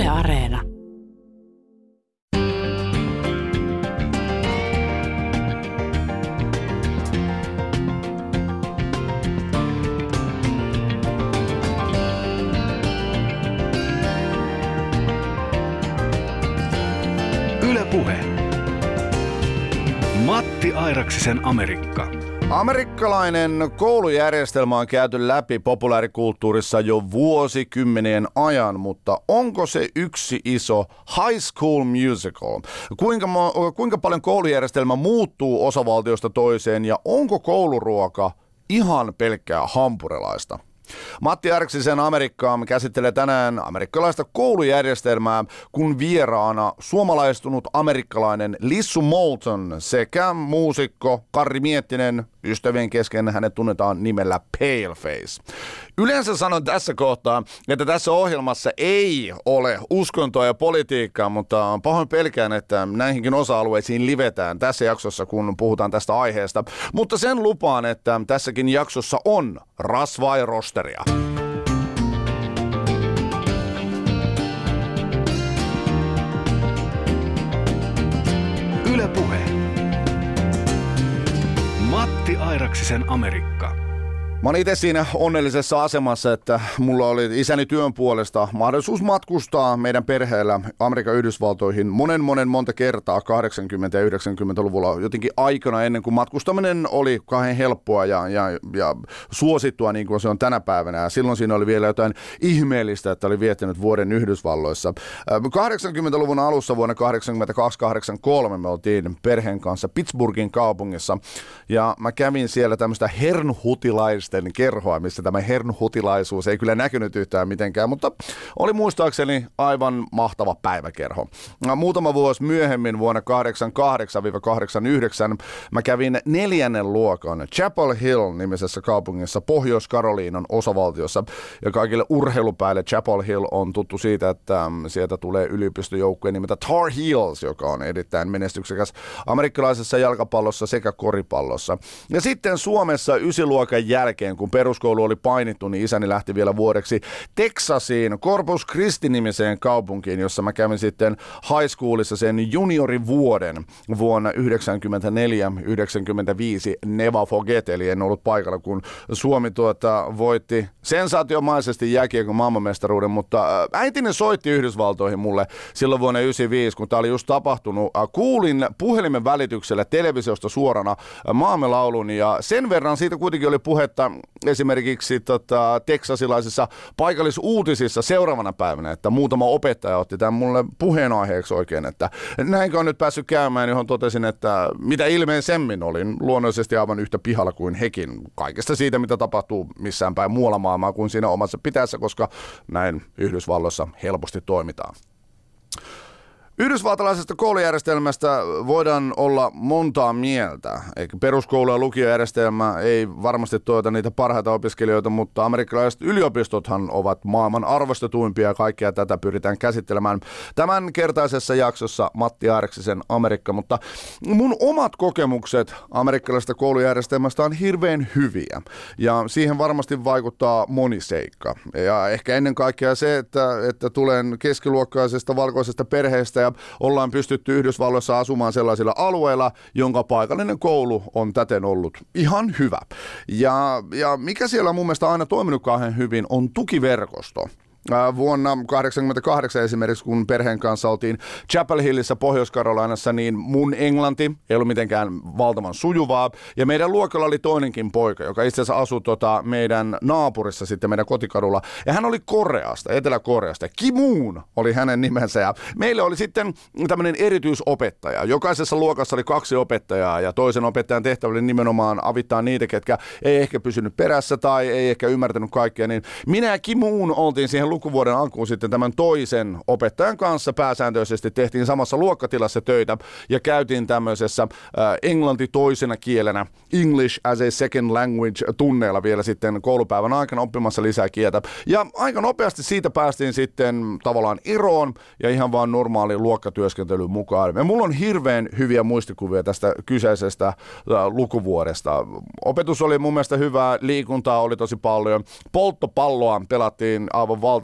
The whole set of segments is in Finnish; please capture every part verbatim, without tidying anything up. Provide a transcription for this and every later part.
Yle Areena. Yle Puhe. Matti Airaksisen Amerikka. Amerikkalainen koulujärjestelmä on käyty läpi populaarikulttuurissa jo vuosikymmenien ajan, mutta onko se yksi iso High School Musical? Kuinka, kuinka paljon koulujärjestelmä muuttuu osavaltiosta toiseen ja onko kouluruoka ihan pelkkää hampurilaista? Matti Airaksisen Amerikkaa käsittelee tänään amerikkalaista koulujärjestelmää, kun vieraana suomalaistunut amerikkalainen Lissu Moulton sekä muusikko Karri Miettinen. Ystävien kesken hänet tunnetaan nimellä Paleface. Yleensä sanon tässä kohtaa, että tässä ohjelmassa ei ole uskontoa ja politiikkaa, mutta pahoin pelkään, että näihinkin osa-alueisiin livetään tässä jaksossa, kun puhutaan tästä aiheesta. Mutta sen lupaan, että tässäkin jaksossa on rasvaa ja rosteria. Yle Puhe. Matti Airaksisen Amerikka. Mä oon itse siinä onnellisessa asemassa, että mulla oli isäni työn puolesta mahdollisuus matkustaa meidän perheellä Amerikan Yhdysvaltoihin monen monen monta kertaa kahdeksankymmentä- ja yhdeksänkymmentäluvulla jotenkin aikana ennen kuin matkustaminen oli kauhean helppoa ja, ja, ja suosittua niin kuin se on tänä päivänä. Ja silloin siinä oli vielä jotain ihmeellistä, että oli viettänyt vuoden Yhdysvalloissa. kahdeksankymmentäluvun alussa vuonna kahdeksankymmentäkaksi kahdeksankymmentäkolme me oltiin perheen kanssa Pittsburghin kaupungissa ja mä kävin siellä tämmöistä hernhutilaista kerhoa, missä tämä hernhutilaisuus ei kyllä näkynyt yhtään mitenkään, mutta oli muistaakseni aivan mahtava päiväkerho. Muutama vuosi myöhemmin vuonna kahdeksankymmentäkahdeksan kahdeksankymmentäyhdeksän mä kävin neljännen luokan Chapel Hill-nimisessä kaupungissa Pohjois-Karoliinan osavaltiossa, ja kaikille urheilupäille Chapel Hill on tuttu siitä, että sieltä tulee yliopistojoukkue nimeltä Tar Heels, joka on erittäin menestyksekäs amerikkalaisessa jalkapallossa sekä koripallossa. Ja sitten Suomessa ysiluokan jälkeen, kun peruskoulu oli painittu, niin isäni lähti vielä vuodeksi Texasiin Corpus Christi-nimiseen kaupunkiin, jossa mä kävin sitten high schoolissa sen juniorivuoden vuonna yhdeksänkymmentäneljä yhdeksänkymmentäviisi Never Forget, eli en ollut paikalla, kun Suomi tuota, voitti sensaatiomaisesti jääkiekon maailmanmestaruuden, mutta äitini soitti Yhdysvaltoihin mulle silloin vuonna yhdeksänkymmentäviisi, kun tämä oli just tapahtunut. Kuulin puhelimen välityksellä televisiosta suorana maamme laulun, ja sen verran siitä kuitenkin oli puhetta esimerkiksi tota, teksasilaisissa paikallisuutisissa seuraavana päivänä, että muutama opettaja otti tämän mulle puheenaiheeksi oikein, että näinkö on nyt päässyt käymään, johon totesin, että mitä ilmeisemmin olin luonnollisesti aivan yhtä pihalla kuin hekin kaikesta siitä, mitä tapahtuu missään päin muualla maailmaa kuin siinä omassa pitäessä, koska näin Yhdysvalloissa helposti toimitaan. Yhdysvaltalaisesta koulujärjestelmästä voidaan olla montaa mieltä. Eikä peruskoulu- ja lukiojärjestelmä ei varmasti tuota niitä parhaita opiskelijoita, mutta amerikkalaiset yliopistothan ovat maailman arvostetuimpia ja kaikkea tätä pyritään käsittelemään tämän kertaisessa jaksossa Matti Airaksisen Amerikka. Mutta mun omat kokemukset amerikkalaisesta koulujärjestelmästä on hirveän hyviä ja siihen varmasti vaikuttaa moni seikka. Ja ehkä ennen kaikkea se, että, että tulen keskiluokkaisesta valkoisesta perheestä ja ollaan pystytty Yhdysvalloissa asumaan sellaisilla alueilla, jonka paikallinen koulu on täten ollut ihan hyvä. Ja, ja mikä siellä on mun mielestä aina toiminut kauhean hyvin, on tukiverkosto. Vuonna kahdeksankymmentäkahdeksan esimerkiksi, kun perheen kanssa oltiin Chapel Hillissä Pohjois-Karolainassa, niin mun englanti ei ollut mitenkään valtavan sujuvaa. Ja meidän luokalla oli toinenkin poika, joka itse asiassa asui tota meidän naapurissa sitten meidän kotikadulla. Ja hän oli Koreasta, Etelä-Koreasta. Kim Moon oli hänen nimensä. Ja meillä oli sitten tämmöinen erityisopettaja. Jokaisessa luokassa oli kaksi opettajaa ja toisen opettajan tehtävä oli nimenomaan avittaa niitä, ketkä ei ehkä pysynyt perässä tai ei ehkä ymmärtänyt kaikkea. Niin minä ja Kim Moon oltiin siihen lukuvuoden alkuun sitten tämän toisen opettajan kanssa pääsääntöisesti tehtiin samassa luokkatilassa töitä ja käytiin tämmöisessä äh, englanti toisena kielenä English as a second language tunneilla vielä sitten koulupäivän aikana oppimassa lisää kieltä. Ja aika nopeasti siitä päästiin sitten tavallaan eroon ja ihan vaan normaaliin luokkatyöskentelyyn mukaan. Ja mulla on hirveän hyviä muistikuvia tästä kyseisestä äh, lukuvuodesta. Opetus oli mun mielestä hyvää, liikuntaa oli tosi paljon, polttopalloa pelattiin aivan valtavasti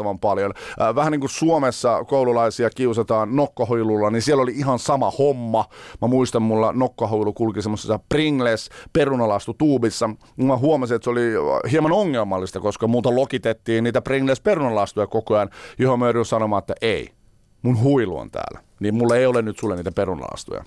valtavan paljon. Äh, vähän niin kuin Suomessa koululaisia kiusataan nokkahuilulla, niin siellä oli ihan sama homma. Mä muistan, mulla nokkahuilu kulki semmoisessa Pringles perunalastutuubissa. Mä huomasin, että se oli hieman ongelmallista, koska multa lokitettiin niitä Pringles perunalastuja koko ajan, johon mä joudun sanomaan, että ei, mun huilu on täällä. Niin mulla ei ole nyt sulle niitä perunalastuja.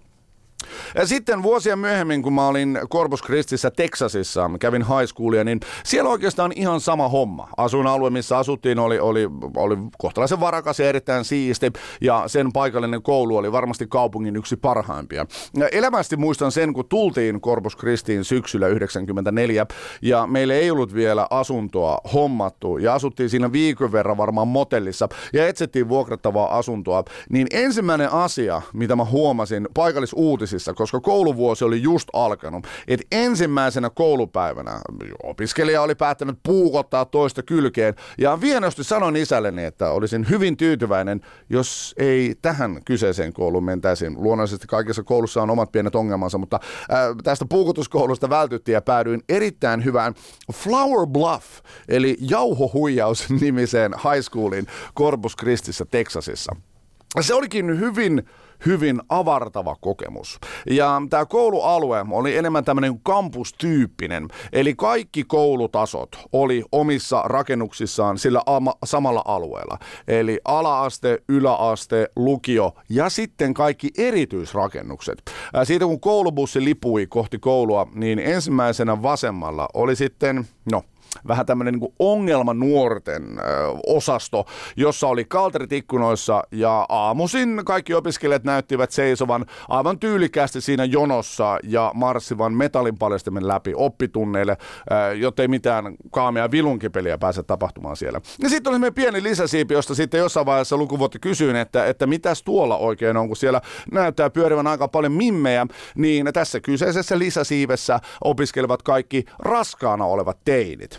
Ja sitten vuosia myöhemmin, kun mä olin Corpus Christissä Texasissa, kävin high schoolia, niin siellä oikeastaan ihan sama homma. Asuinalue, missä asuttiin, oli, oli, oli kohtalaisen varakas ja erittäin siisti, ja sen paikallinen koulu oli varmasti kaupungin yksi parhaimpia. Ja elämästi muistan sen, kun tultiin Corpus Christiin syksyllä yhdeksänkymmentäneljä, ja meillä ei ollut vielä asuntoa hommattu, ja asuttiin siinä viikon verran varmaan motellissa, ja etsittiin vuokrattavaa asuntoa, niin ensimmäinen asia, mitä mä huomasin paikallisuutisissa, koska kouluvuosi oli just alkanut, että ensimmäisenä koulupäivänä opiskelija oli päättänyt puukottaa toista kylkeen, ja vienosti sanoin isälleni, että olisin hyvin tyytyväinen, jos ei tähän kyseiseen kouluun mentäisiin. Luonnollisesti kaikissa koulussa on omat pienet ongelmansa, mutta ää, tästä puukotuskoulusta vältyttiin ja päädyin erittäin hyvään Flower Bluff, eli jauhohuijaus nimiseen high schooliin Corpus Christissä Texasissa. Se olikin hyvin hyvin avartava kokemus. Ja tämä koulualue oli enemmän tämmöinen kampustyyppinen, eli kaikki koulutasot oli omissa rakennuksissaan sillä ama- samalla alueella. Eli ala-aste, yläaste, lukio ja sitten kaikki erityisrakennukset. Ää, siitä kun koulubussi lipui kohti koulua, niin ensimmäisenä vasemmalla oli sitten, no, vähän tämmöinen niin kuin ongelmanuorten ö, osasto, jossa oli kalterit ikkunoissa ja aamuisin kaikki opiskelijat näyttivät seisovan aivan tyylikästi siinä jonossa ja marssivan metallinpaljastimen läpi oppitunneille, ö, jottei mitään kaamea vilunkipeliä pääse tapahtumaan siellä. Ja sitten oli meidän pieni lisäsiipi, josta sitten jossain vaiheessa lukuvuotta kysyin, että, että mitäs tuolla oikein on, kun siellä näyttää pyörivän aika paljon mimmejä, niin tässä kyseisessä lisäsiivessä opiskelevat kaikki raskaana olevat teinit.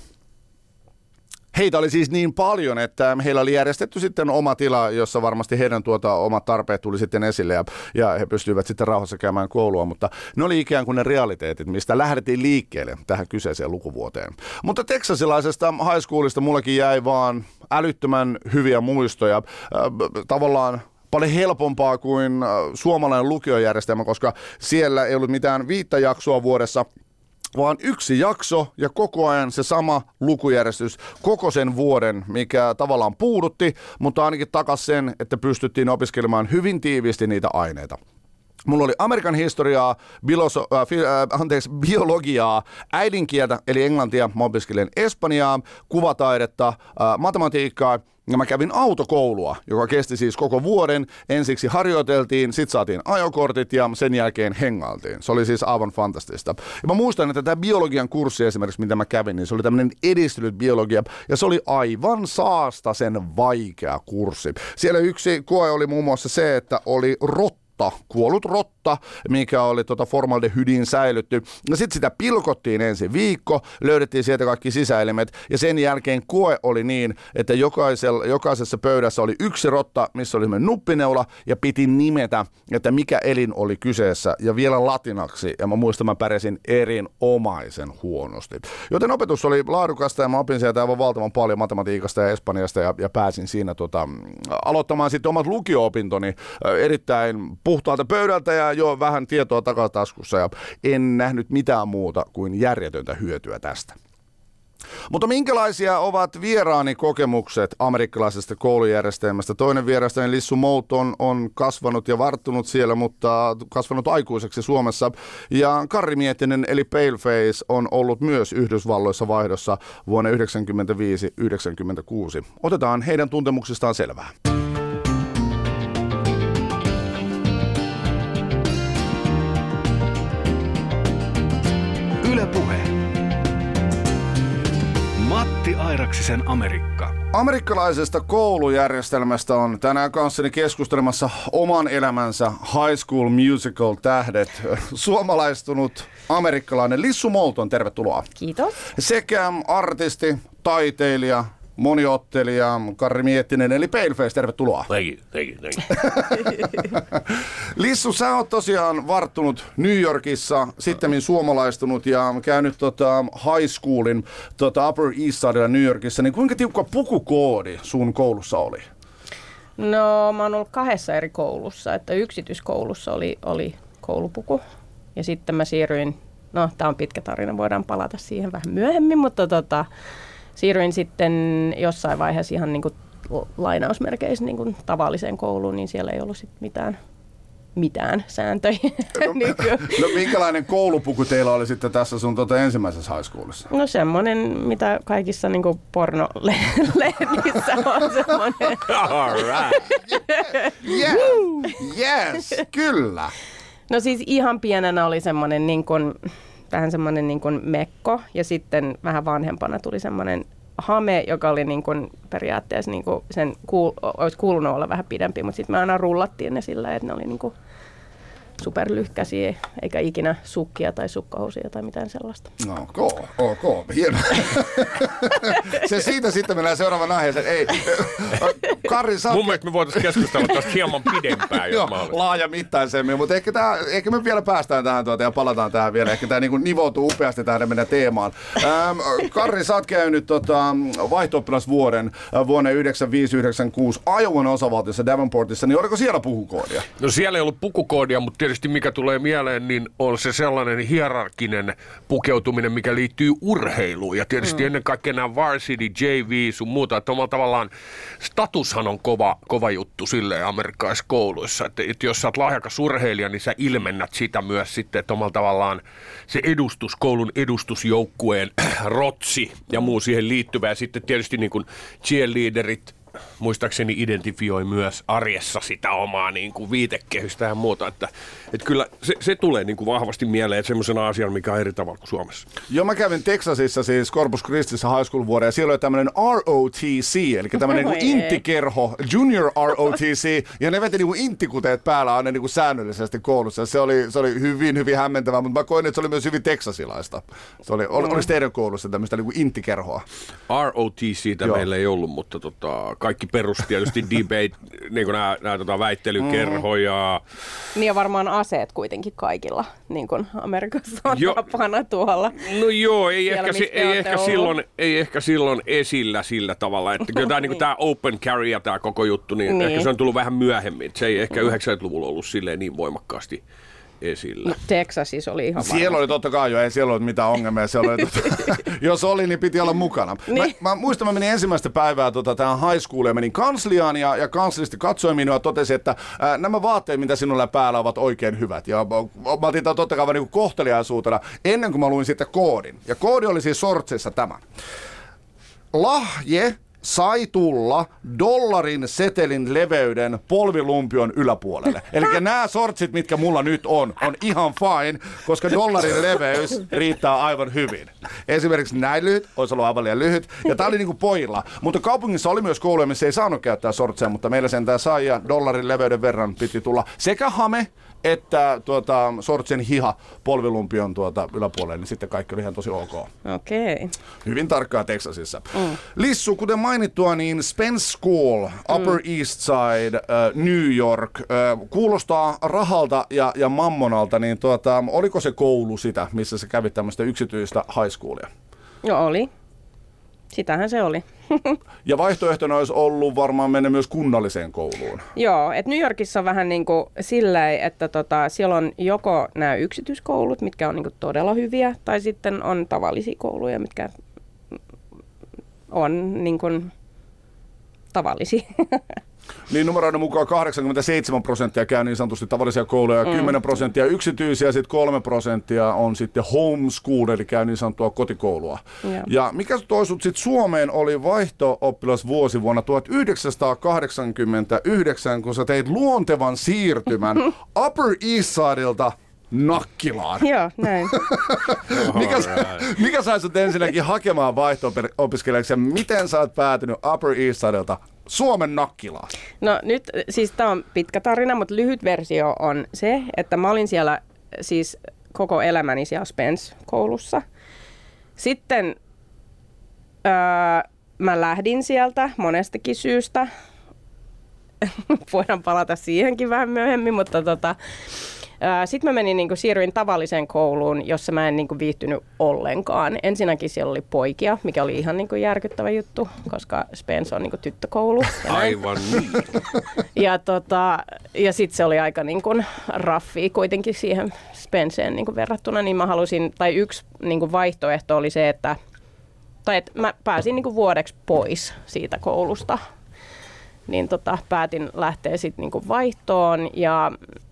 Heitä oli siis niin paljon, että heillä oli järjestetty sitten oma tila, jossa varmasti heidän tuota omat tarpeet tuli sitten esille ja, ja he pystyivät sitten rauhassa käymään koulua, mutta ne oli ikään kuin ne realiteetit, mistä lähdettiin liikkeelle tähän kyseiseen lukuvuoteen. Mutta teksasilaisesta high schoolista mullakin jäi vaan älyttömän hyviä muistoja, äh, tavallaan paljon helpompaa kuin äh, suomalainen lukiojärjestelmä, koska siellä ei ollut mitään viittä jaksoa vuodessa, vaan yksi jakso ja koko ajan se sama lukujärjestys koko sen vuoden, mikä tavallaan puudutti, mutta ainakin takas sen, että pystyttiin opiskelemaan hyvin tiiviisti niitä aineita. Mulla oli Amerikan historiaa, biloso, äh, fi, äh, anteeksi, biologiaa, äidinkieltä eli englantia, mä opiskelin espanjaa, kuvataidetta, äh, matematiikkaa. Ja mä kävin autokoulua, joka kesti siis koko vuoden. Ensiksi harjoiteltiin, sit saatiin ajokortit ja sen jälkeen hengailtiin. Se oli siis aivan fantastista. Ja mä muistan, että tämä biologian kurssi esimerkiksi, mitä mä kävin, niin se oli tämmöinen edistynyt biologia. Ja se oli aivan saastaisen vaikea kurssi. Siellä yksi koe oli muun muassa se, että oli rotta. Kuollut rotta, mikä oli tota formaldehydin säilytty. Ja sitten sitä pilkottiin ensin viikko, löydettiin sieltä kaikki sisäelimet ja sen jälkeen koe oli niin, että jokaisessa pöydässä oli yksi rotta, missä oli nuppineula ja piti nimetä, että mikä elin oli kyseessä ja vielä latinaksi. Ja mä muistan, mä pärjäsin erinomaisen huonosti. Joten opetus oli laadukasta ja mä opin sieltä aivan valtavan paljon matematiikasta ja espanjasta ja, ja pääsin siinä tota, aloittamaan sitten omat lukio-opintoni erittäin puhtaalta pöydältä ja jo vähän tietoa takataskussa ja en nähnyt mitään muuta kuin järjetöntä hyötyä tästä. Mutta minkälaisia ovat vieraani kokemukset amerikkalaisesta koulujärjestelmästä? Toinen vierastani Lissu Moulton on kasvanut ja varttunut siellä, mutta kasvanut aikuiseksi Suomessa. Ja Karri Miettinen eli Paleface on ollut myös Yhdysvalloissa vaihdossa vuonna yhdeksänkymmentäviisi yhdeksänkymmentäkuusi. Otetaan heidän tuntemuksistaan selvää. Yle Puhe. Matti Airaksisen Amerikka. Amerikkalaisesta koulujärjestelmästä on tänään kanssani keskustelemassa oman elämänsä High School Musical-tähdet. Suomalaistunut amerikkalainen Lissu Moulton, tervetuloa. Kiitos. Sekä artisti, taiteilija, moniottelija Karri Miettinen, eli Paleface, tervetuloa. Thank you, thank you, thank you. Lissu, sä oot tosiaan varttunut New Yorkissa, sittemmin suomalaistunut ja käynyt tota high schoolin tota Upper East Sidella New Yorkissa, niin kuinka tiukka pukukoodi sun koulussa oli? No mä oon ollut kahdessa eri koulussa, että yksityiskoulussa oli, oli koulupuku ja sitten mä siirryin, no tää on pitkä tarina, voidaan palata siihen vähän myöhemmin, mutta tota, siirryin sitten jossain vaiheessa ihan niin kuin lainausmerkeissä niin kuin tavalliseen kouluun, niin siellä ei ollut sitten mitään, mitään sääntöjä. No, no minkälainen koulupuku teillä oli sitten tässä sun tuota ensimmäisessä high schoolissa? No semmoinen, mitä kaikissa niin kuin pornolehdissä on semmoinen. All right. Yes, yes, kyllä. No siis ihan pienenä oli semmoinen niin kuin, vähän semmoinen niin kuin mekko ja sitten vähän vanhempana tuli semmoinen hame, joka oli niin kuin periaatteessa niin kuin sen kuul, olisi kuulunut olla vähän pidempi, mutta sitten me aina rullattiin ne sillä, että ne oli niin kuin superlyhkäisiä, eikä ikinä sukkia tai sukkahousuja tai mitään sellaista. No, ok, ok, hieno. Se siitä sitten mennään seuraavan aiheeseen. Ei, Karri, sä... Mun mielestä me voitaisiin keskustella tästä hieman pidempään, jos Joo, mahdollista. laajamittaisemmin, mutta ehkä, tää, ehkä me vielä päästään tähän tuota ja palataan tähän vielä. Ehkä tämä niinku nivoutuu upeasti tähän meidän teemaan. Ähm, Karri, sä oot käynyt tota, vaihto-oppilasvuoden äh, vuonna yhdeksänkymmentäviisi yhdeksänkymmentäkuusi Iowan osavaltiossa Davenportissa, niin oliko siellä pukukoodia? No siellä ei ollut pukukoodia, mutta tietysti mikä tulee mieleen, niin on se sellainen hierarkinen pukeutuminen, mikä liittyy urheiluun. Ja tietysti mm. ennen kaikkea nämä varsity, J V, sun muuta, että omalla tavallaan statushan on kova, kova juttu silleen amerikkalaisissa kouluissa. Että, että jos sä oot lahjakas urheilija, niin sä ilmennät sitä myös sitten, että omalla tavallaan se edustus, koulun edustusjoukkueen rotsi ja muu siihen liittyvä. Ja sitten tietysti niin kuin cheerleaderit, muistaakseni identifioi myös arjessa sitä omaa niin kuin viitekehystä ja muuta, että, että kyllä se, se tulee niin kuin vahvasti mieleen, että semmoisena asiana, mikä on eri tavalla kuin Suomessa. Joo, mä kävin Texasissa siis Corpus Christissä high school vuoden ja siellä oli tämmöinen R O T C, eli tämmöinen niin kuin intikerho, junior R O T C, ja ne veti niin kuin intikuteet päällä aina niin kuin säännöllisesti koulussa. Se oli, se oli hyvin, hyvin hämmentävää, mutta mä koin, että se oli myös hyvin teksasilaista. Se oli, ol, olisi teidän koulussa tämmöistä niin kuin intikerhoa? R O T C:tä meillä ei ollut, mutta tota, kaikki perusti tietysti debate, niin kuin nämä, nämä tota, väittelykerhoja. Niin ja varmaan aseet kuitenkin kaikilla, niin kuin Amerikassa on jo, tapana tuolla. No joo, ei, Siellä, ehkä, ei, ehkä silloin, ei ehkä silloin esillä sillä tavalla, että kyllä tämä, niin kuin, tämä open carry ja tämä koko juttu, niin, niin ehkä se on tullut vähän myöhemmin. Se ei ehkä yhdeksänkymmentäluvulla ollut silleen niin voimakkaasti esillä. No, Texasissa oli ihan Siellä varmasti. oli totta kai jo, ei siellä ollut mitään ongelmia. Siellä oli, totta, jos oli, niin piti olla mukana. Niin. Mä, mä muistan, mä menin ensimmäistä päivää tota, tähän high schoolia, menin kansliaan ja, ja kanslisti katsoi minua ja totesi, että ää, nämä vaatteet, mitä sinulla päällä ovat oikein hyvät. Ja mä, mä otin tämän totta kai niin kohteliaisuutena ennen kuin mä luin sitten koodin. Ja koodi oli siis sortsissa tämä. Lahje sai tulla dollarin setelin leveyden polvilumpion yläpuolelle. Eli nämä sortsit, mitkä mulla nyt on, on ihan fine, koska dollarin leveys riittää aivan hyvin. Esimerkiksi näin lyhyt, olisi ollut aivan liian lyhyt, ja tää oli niinku pojilla. Mutta kaupungissa oli myös kouluja, missä ei saanut käyttää sortseja, mutta meillä sentään sai, ja dollarin leveyden verran piti tulla sekä hame, että tuota, sortsen hiha polvilumpion tuota, yläpuolelle, niin sitten kaikki oli ihan tosi ok. Okei. Okay. Hyvin tarkkaa Texasissa. Mm. Lissu, kuten mainittua, niin Spence School, Upper mm. East Side, uh, New York, uh, kuulostaa rahalta ja, ja mammonalta, niin tuota, oliko se koulu sitä, missä sä kävit tämmöistä yksityistä high schoolia? No oli. Sitähän se oli. Ja vaihtoehtona olisi ollut varmaan mennä myös kunnalliseen kouluun. Joo, että New Yorkissa on vähän niin kuin sillä, että tota, siellä on joko nämä yksityiskoulut, mitkä on niin kuin todella hyviä, tai sitten on tavallisia kouluja, mitkä on niin kuin tavallisia. Niin numeroiden mukaan kahdeksankymmentäseitsemän prosenttia käy niin sanotusti tavallisia kouluja, mm. kymmenen prosenttia yksityisiä, sitten kolme prosenttia on sitten homeschool, eli käy niin sanottua kotikoulua. Yeah. Ja mikä toi sut sitten Suomeen oli vaihto-oppilasvuosi vuonna tuhatyhdeksänsataakahdeksankymmentäyhdeksän, kun sä teit luontevan siirtymän Upper East Sidelta Nakkilaan. Joo, näin. mikä, mikä sai sut ensinnäkin hakemaan vaihto-opiskelijaksi ja miten sä oot päätynyt Upper East Sidelta Suomen Nakkilaan? No nyt, siis tää on pitkä tarina, mutta lyhyt versio on se, että mä olin siellä siis koko elämäni siellä Spence-koulussa. Sitten ää, mä lähdin sieltä monestakin syystä. Voidaan palata siihenkin vähän myöhemmin, mutta tota, sitten mä menin, niin kuin, siirryin tavalliseen kouluun, jossa mä en niin kuin, viihtynyt ollenkaan. Ensinnäkin siellä oli poikia, mikä oli ihan niin kuin, järkyttävä juttu, koska Spence on niin kuin, tyttökoulu. Aivan niin. Ja, tota, ja sitten se oli aika niin kuin, raffia kuitenkin siihen Spenceen niin kuin, verrattuna, niin mä halusin, tai yksi niin kuin, vaihtoehto oli se, että, tai että mä pääsin niin kuin, vuodeksi pois siitä koulusta. Niin tota, päätin lähteä sitten niinku vaihtoon ja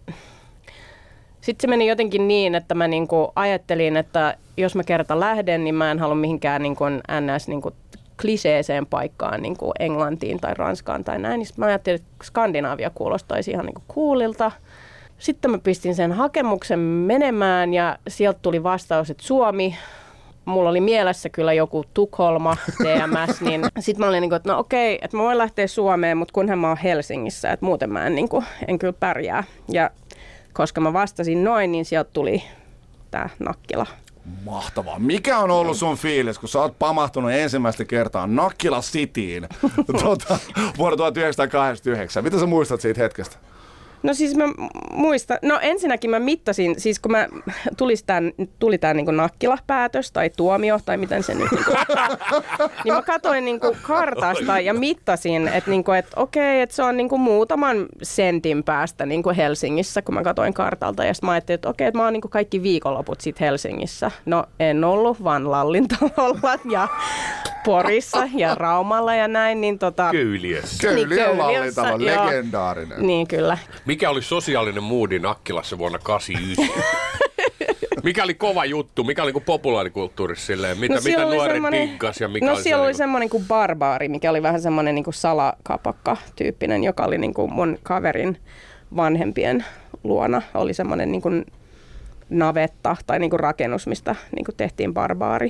sitten se meni jotenkin niin, että mä niinku ajattelin, että jos mä kerta lähden, niin mä en halua mihinkään niinku ns. Niinku kliseeseen paikkaan niinku Englantiin tai Ranskaan tai näin. Niin mä ajattelin, että Skandinaavia kuulostaisi ihan niinku coolilta. Sitten mä pistin sen hakemuksen menemään ja sieltä tuli vastaus, että Suomi. Mulla oli mielessä kyllä joku Tukholma, T M S, niin sitten mä olin niin kuin, että no okei, että mä voin lähteä Suomeen, mutta kunhan mä oon Helsingissä, että muuten mä en, niin kuin, en kyllä pärjää. Ja koska mä vastasin noin, niin sieltä tuli tää Nakkila. Mahtavaa. Mikä on ollut sun fiilis, kun sä oot pamahtunut ensimmäistä kertaa Nakkila Cityin tuota, vuonna tuhatyhdeksänsataakahdeksankymmentäyhdeksän? Mitä sä muistat siitä hetkestä? No siis mä muistan, no ensinnäkin mä mittasin, siis kun mä tuli tää, tuli tää niinku Nakkila-päätös tai tuomio tai miten se nyt niinku, niin mä katsoin niinku kartasta ja mittasin, että niinku, et okei, että se on niinku muutaman sentin päästä niinku Helsingissä, kun mä katsoin kartalta ja sitten mä ajattelin, että okei, että mä oon niinku kaikki viikonloput sit Helsingissä. No en ollut, vaan Lallintalolla ja Porissa ja Raumalla ja näin, niin tota... Köyliössä. Köyliö niin, Lallintalo, legendaarinen. Niin kyllä. Mikä oli sosiaalinen moodi Nakkilassa vuonna kahdeksankymmentäyhdeksän? Mikä oli kova juttu? Mikä oli niin populaarikulttuurissa silleen? Mitä, no, mitä nuoret semmoinen... diggas ja mikä no, oli siellä oli niin semmoinen kuin barbaari, mikä oli vähän semmoinen niin kuin salakapakka-tyyppinen, joka oli niin kuin mun kaverin vanhempien luona. Oli semmoinen niin kuin navetta tai niin kuin rakennus, mistä niin kuin tehtiin barbaari.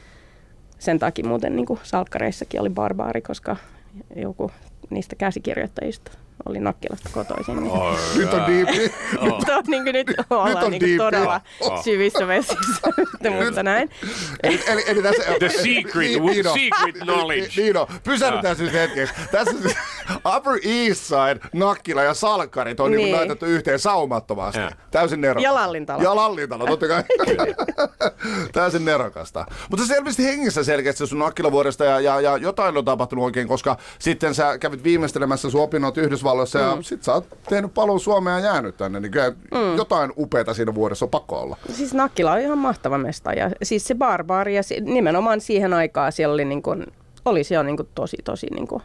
Sen takia muuten niin kuin salkkareissakin oli barbaari, koska joku niistä käsikirjoittajista oli Nakkilasta kotoisin. Niin. Oh, nyt on diipi. Nyt on, niin kuin, nyt ollaan on niin kuin todella oh. syvissä vesissä, mutta näin. Eli, eli, eli tässä, The secret, Niino, secret knowledge. Niino, pysähdytään siis hetkeksi. Tässä siis Upper East Side, Nakkila ja Salkkarit on niin. Niin laitettu yhteen saumattomasti. Ja. Täysin nerokasta. Ja Lallintalo. Ja Lallintalo, totta kai. Täysin nerokasta. Mutta se selvästi hengissä selkeästi sun Nakkilavuodesta ja, ja, ja jotain on tapahtunut oikein, koska sitten sä kävit viimeistelemässä sun opinnot Yhdysvalloissa ja mm. sit sä oot tehnyt paluun Suomeen ja jäänyt tänne. Niin kyllä mm. jotain upeata siinä vuodessa on pakko olla. Siis Nakkila on ihan mahtava mesta ja siis se barbaari ja nimenomaan siihen aikaan siellä oli, niin kuin, oli siellä niin kuin tosi tosi niin kuin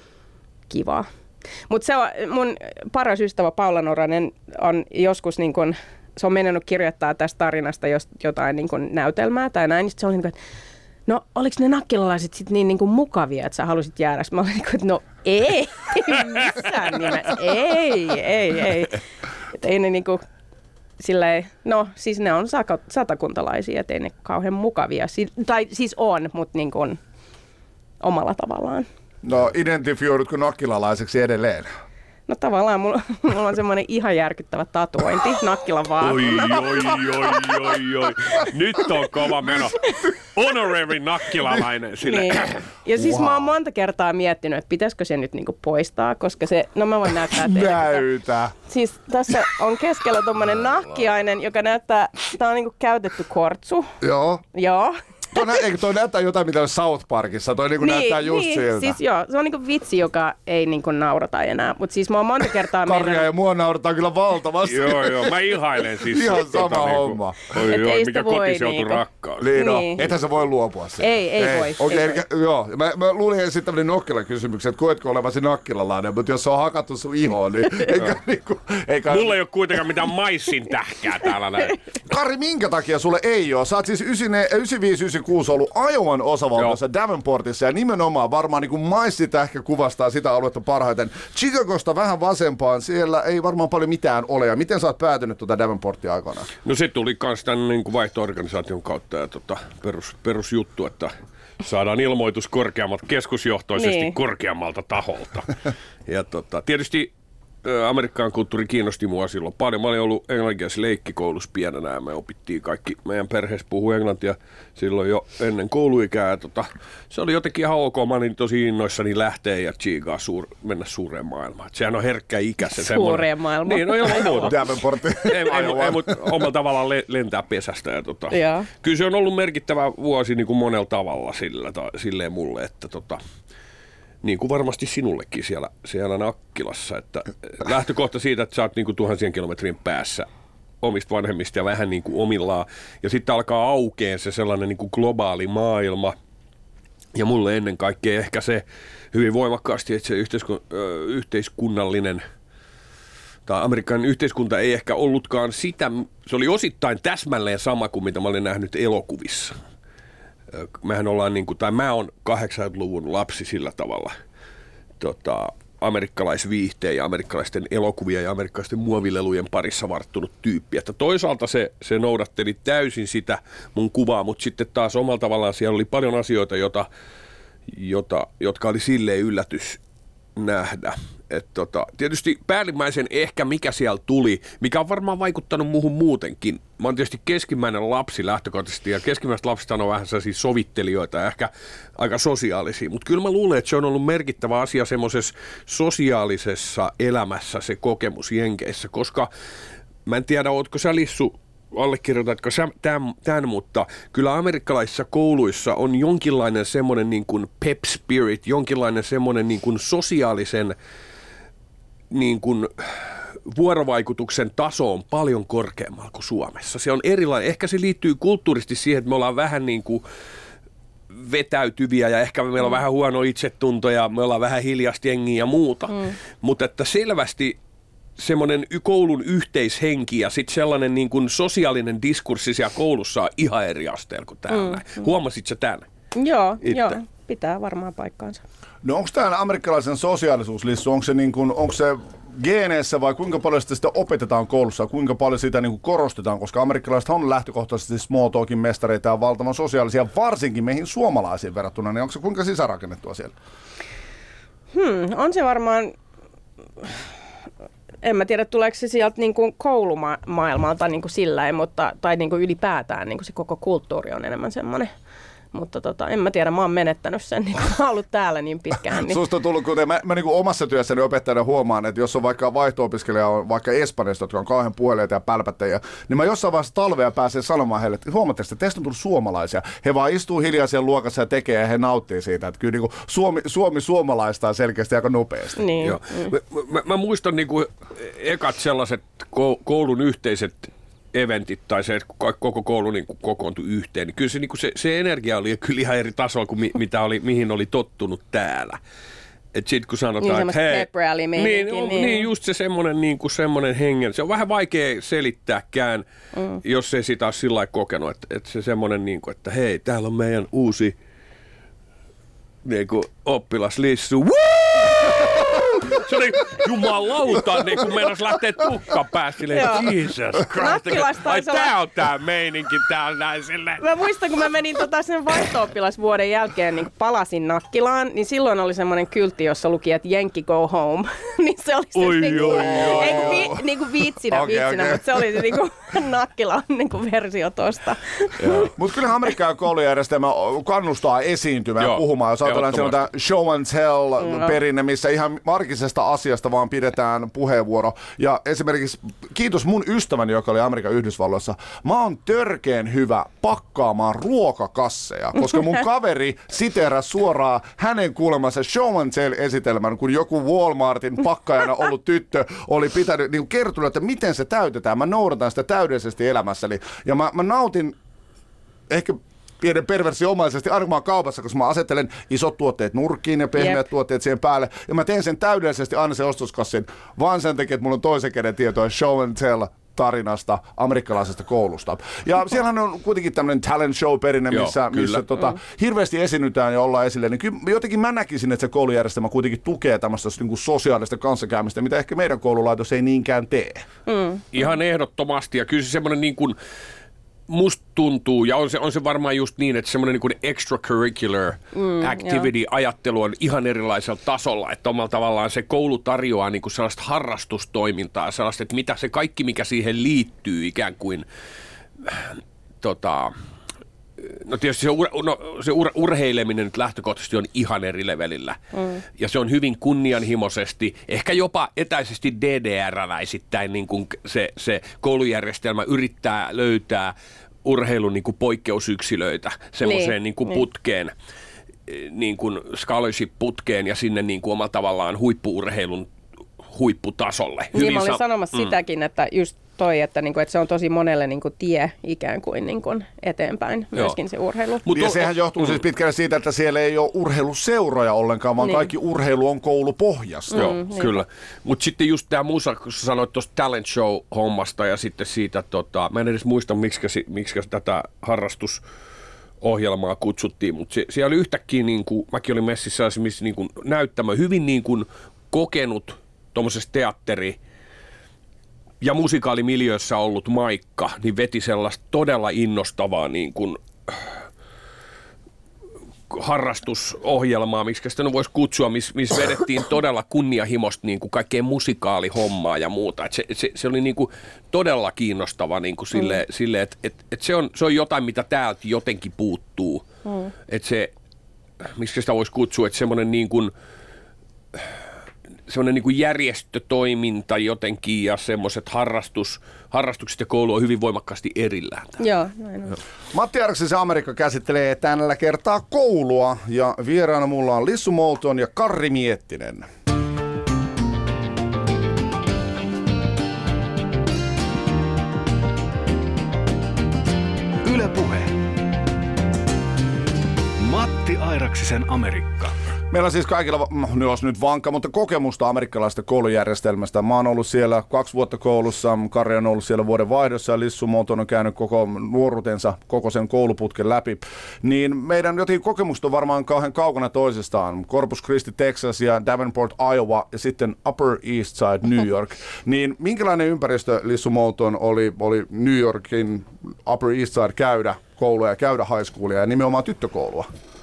kivaa. Mutta se on mun paras ystävä Paula Noranen on joskus niin kuin, se on mennyt kirjoittaa tästä tarinasta jotain niin kuin näytelmää tai näin, niin se oli niin kuin, että no oliko ne nakkilalaiset sitten niin, niin kuin mukavia, että sä halusit jäädä? Mä olin niin kuin, että no ei, missään nimessä, ei, ei, ei. Että ei ne niin kuin, silleen, no siis ne on satakuntalaisia, että ei ne kauhean mukavia, tai siis on, mutta niin kuin omalla tavallaan. No identifioidutko nakkilalaiseksi edelleen? No tavallaan mulla, mulla on semmoinen ihan järkyttävä tatuointi Nakkilan vaakuna. Oi, oi, oi, oi, oi. Nyt on kova meno. Honorary nakkilalainen sille. Niin. Ja siis wow. Mä oon monta kertaa miettinyt, että pitäisikö se nyt niinku poistaa, koska se, no mä voin näyttää teille. Näytä. Siis tässä on keskellä tommonen nahkiainen, joka näyttää, tää on niinku käytetty kortsu. Joo. Joo. Toi, nä, eikö toi näyttää jotain, mitä on South Parkissa? Toi niinku niin, näyttää just niin, siltä. Siis joo, se on niinku vitsi, joka ei niinku naurata enää. Mutta siis mä oon monta kertaa Karja meidän... ja mua naurataan kyllä valtavasti. Joo, joo, mä ihailen siis. Ihan sama tota, homma. Niinku, oi, Et joo, ei mikä sitä voi kotiseutu niinku. rakkaus. Niin, no, Niin. ethän sä voi luopua siitä. Ei, ei, ei voi. Okei, ei okay, voi. joo. Mä, mä luulin esittäväni Nokkila-kysymyksen, että koetko olevasi nakkilalainen, mutta jos se on hakattu sun ihoon, niin eikä niinku... Eikä... Mulla ei ole kuitenkaan mitään maissin tähkää täällä näin. Kari, minkä takia sulle ei ole? Sä oot siis yhdeksänkymmentäviisi yhdeksänkymmentäkuusi ollut Iowan osavaltiossa Davenportissa ja nimenomaan varmaan niin kuin maissitähkä kuvastaa sitä aluetta parhaiten. Chicagosta vähän vasempaan, siellä ei varmaan paljon mitään ole. Ja miten sä oot päätynyt tuota Davenporttia aikana? No se tuli kans tämän niin kuin vaihto-organisaation kautta ja tota, perus, perusjuttu, että saadaan ilmoitus korkeammalta, keskusjohtoisesti niin. korkeammalta taholta. Ja tota, tietysti Amerikkaan kulttuuri kiinnosti mua silloin paljon. Mä olin ollut englanninkielessä leikkikoulussa pienenä ja me opittiin kaikki. Meidän perheessä puhui englantia silloin jo ennen kouluikää. Tota, se oli jotenkin ihan ok. Mä olin tosi innoissani lähteä ja chiigaa suur, mennä suureen maailmaan. Sehän on herkkä ikä. Se suureen maailmaan. Niin, no ilman muuta. Davenportti. ei, ei, ei, mutta omalla tavallaan lentää pesästä. Ja tota, kyllä se on ollut merkittävä vuosi niin kuin monella tavalla sillä, ta, silleen mulle, että tota, niin kuin varmasti sinullekin siellä, siellä Nakkilassa, että lähtökohta siitä, että sä oot niin kuin tuhansien kilometrin päässä omista vanhemmista ja vähän niin kuin omillaan, ja sitten alkaa aukeen se sellainen niin kuin globaali maailma, ja mulle ennen kaikkea ehkä se hyvin voimakkaasti, että se yhteiskun, ö, yhteiskunnallinen, tai Amerikan yhteiskunta ei ehkä ollutkaan sitä, se oli osittain täsmälleen sama kuin mitä mä olin nähnyt elokuvissa. Mehän ollaan niin kuin, tai mä oon kahdeksankymmentäluvun lapsi sillä tavalla tota, amerikkalaisviihteen ja amerikkalaisten elokuvia ja amerikkalaisten muovilelujen parissa varttunut tyyppi. Että toisaalta se, se noudatteli täysin sitä mun kuvaa, mutta sitten taas omalla tavallaan siellä oli paljon asioita, jota, jota, jotka oli silleen yllätys nähdä. Et tota, tietysti päällimmäisen ehkä mikä siellä tuli, mikä on varmaan vaikuttanut muuhun muutenkin. Mä oon tietysti keskimmäinen lapsi lähtökohtaisesti ja keskimmäiset lapset on vähän sellaisia sovittelijoita ja ehkä aika sosiaalisia. Mutta kyllä mä luulen, että se on ollut merkittävä asia semmoisessa sosiaalisessa elämässä se kokemus Jenkeissä, koska mä en tiedä, ootko sä Lissu, allekirjoitatko sä tämän, tämän, mutta kyllä amerikkalaisissa kouluissa on jonkinlainen semmoinen niin kuin pep spirit, jonkinlainen semmoinen niin kuin sosiaalisen niin kuin vuorovaikutuksen taso on paljon korkeammalla kuin Suomessa. Se on erilainen. Ehkä se liittyy kulttuurisesti siihen, että me ollaan vähän niin kuin vetäytyviä ja ehkä meillä on mm. vähän huono itsetunto ja me ollaan vähän hiljasta jengiä ja muuta. Mm. Mutta että selvästi semmoinen koulun yhteishenki ja sitten sellainen niin kuin sosiaalinen diskurssi siellä koulussa on ihan eri asteella kuin täällä. Mm. Huomasit sä tämän? Joo, joo, pitää varmaan paikkaansa. No onko tämä amerikkalaisen sosiaalisuus, Lissu, onko se, niin kuin, onko se geeneissä vai kuinka paljon sitä, sitä opetetaan koulussa, kuinka paljon sitä niin kuin korostetaan, koska amerikkalaiset on lähtökohtaisesti small talkin mestareita ja valtavan sosiaalisia, varsinkin meihin suomalaisiin verrattuna, niin onko se kuinka sisäänrakennettua siellä? Hmm, on se varmaan, en mä tiedä tuleeko se sieltä niin kuin koulumaailmalta niin kuin sillä, mutta, tai niin kuin ylipäätään niin kuin se koko kulttuuri on enemmän semmoinen. Mutta tota, en mä tiedä, mä oon menettänyt sen, niin kun mä oon ollut täällä niin pitkään. Niin... Susta on tullut, kuten mä, mä niin kuin omassa työssäni opettajana huomaan, että jos on vaikka vaihto-opiskelija, on vaikka Espanjasta, jotka on kauhean puhelijoita ja pälpättäjiä, niin mä jossain vaiheessa talvea pääsee sanomaan heille, että huomatteko, että teistä on tullut suomalaisia. He vaan istuu hiljaa siellä luokassa ja tekee ja he nauttii siitä. Että kyllä niin kuin Suomi, Suomi suomalaistaa selkeästi aika nopeasti. Niin. Joo. Mä, mä, mä muistan niin kuin ekat sellaiset koulun yhteiset eventit tai se, että koko koulu niin kuin kokoontui yhteen, niin kyllä se, niin kuin se, se energia oli kyllä ihan eri tasolla kuin mi, mitä oli, mihin oli tottunut täällä. Että sitten kun sanotaan, niin, että hei, niin, niin, niin. niin just se semmoinen, niin kuin semmoinen hengen, se on vähän vaikea selittääkään, mm. jos ei sitä ole sillä lailla kokenut, että, että se semmoinen, niin kuin, että hei, täällä on meidän uusi niin kuin oppilas Lissu. Se oli jumalauta, niin kun meinas lähtee tukka päästä silleen, Jesus Christ. Ai tää on tää meininki täällä näin silleen. Mä muistan, kun mä menin tota sen vaihto-oppilasvuoden jälkeen, niin palasin Nakkilaan, niin silloin oli semmoinen kyltti, jossa luki, että Yankee go home. Niin se oli se oi, niinku, oi, oi, ei kun vi, niinku viitsinä, okay, viitsinä, okay. mutta se oli se niinku Nakkilan niinku versio tosta. Mutta kyllähän Amerikan koulujärjestelmä kannustaa esiintymään ja puhumaan. Jos ajatellaan sellainen show and tell mm. perinne, missä ihan arkisesta asiasta vaan pidetään puheenvuoro. Ja esimerkiksi kiitos mun ystäväni, joka oli Amerikan Yhdysvalloissa. Mä oon törkeen hyvä pakkaamaan ruokakasseja, koska mun kaveri siteerasi suoraan hänen kuulemansa show and tell -esitelmän, kun joku Walmartin pakkaajana ollut tyttö oli pitänyt, niin kertonut, että miten se täytetään. Mä noudatan sitä täydellisesti elämässäni. Ja mä, mä nautin ehkä pienen perversiomaisesti aina kaupassa, koska mä asettelen isot tuotteet nurkkiin ja pehmeät yep. tuotteet siihen päälle. Ja mä teen sen täydellisesti aina se ostoskassin, vaan sen takia, että mulla on toisen käden tietoa show and tell tarinasta amerikkalaisesta koulusta. Ja siellähän on kuitenkin tämmöinen talent show-perinne, missä, Joo, missä tota, mm. hirveästi esiinnytään ja ollaan esille. Niin kyllä jotenkin mä näkisin, että se koulujärjestelmä kuitenkin tukee tämmöistä niin kuin sosiaalista kanssakäymistä, mitä ehkä meidän koululaitos ei niinkään tee. Mm. Ihan ehdottomasti. Ja kyllä se semmoinen niin kuin musta tuntuu, ja on se, on se varmaan just niin, että semmoinen niin kuin extracurricular mm, activity-ajattelu on ihan erilaisella tasolla, että omalla tavallaan se koulu tarjoaa niin kuin sellaista harrastustoimintaa, sellaista, että mitä se kaikki, mikä siihen liittyy ikään kuin, tota, no tietysti se, ur, no, se ur, urheileminen nyt lähtökohtaisesti on ihan eri levelillä, mm. ja se on hyvin kunnianhimoisesti, ehkä jopa etäisesti D D R-läisittäin niin kuin se, se koulujärjestelmä yrittää löytää urheilun niin kuin poikkeusyksilöitä semmoiseen niin, niin kuin putkeen, niin kuin scholarship-putkeen ja sinne niin kuin omalla tavallaan huippu-urheilun huipputasolle. Niin, mä olin sa- sanomassa mm. sitäkin, että just toi, että, niinku, että se on tosi monelle niinku tie ikään kuin, niinku eteenpäin, myöskin Joo. se urheilu. Mut ja sehän johtuu mm. siis pitkälle siitä, että siellä ei ole urheiluseuroja ollenkaan, vaan niin. kaikki urheilu on koulupohjasta. Mm, Joo, niin. kyllä. Mutta sitten just tämä musa, kun sä sanoit tuosta talent show-hommasta ja sitten siitä, tota, mä en edes muista, miksi, miksi tätä harrastusohjelmaa kutsuttiin, mutta se, siellä oli yhtäkkiä, niin kuin, mäkin olin messissä missä niin kuin näyttämö, hyvin niin kuin kokenut tuommoisessa teatteri- ja musikaalimiljöössä ollut Maikka, niin veti sellaista todella innostavaa niin kuin harrastusohjelmaa, miksi sitä voisi kutsua, missä mis vedettiin todella kunnianhimosta niin kuin kaikkea musikaalihommaa ja muuta. Et se, se, se oli niin kuin todella kiinnostava niin kuin sille, mm. sille että et, et se, on, se on jotain, mitä täältä jotenkin puuttuu. Mm. Että se, miksi sitä voisi kutsua, että semmoinen niin kuin semmoinen niin kuin järjestötoiminta jotenkin ja semmoiset harrastus, harrastukset ja koulu on hyvin voimakkaasti erillään. Joo, näin on. Matti Airaksisen Amerikka käsittelee tällä kertaa koulua ja vieraana mulla on Lissu Moulton ja Karri Miettinen. Yle Puhe. Matti Airaksisen Amerikka. Meillä on siis kaikilla, no olisi nyt vankka, mutta kokemusta amerikkalaisesta koulujärjestelmästä. Mä oon ollut siellä kaksi vuotta koulussa, Karri on ollut siellä vuoden vaihdossa ja Lissu Moulton on käynyt koko nuoruutensa, koko sen kouluputken läpi. Niin meidän jotenkin kokemusta on varmaan kauhean kaukana toisestaan. Corpus Christi, Texas ja Davenport, Iowa ja sitten Upper East Side, New York. Niin minkälainen ympäristö, Lissu Moulton, oli, oli New Yorkin Upper East Side käydä koulua ja käydä high schoolia ja nimenomaan tyttökoulua?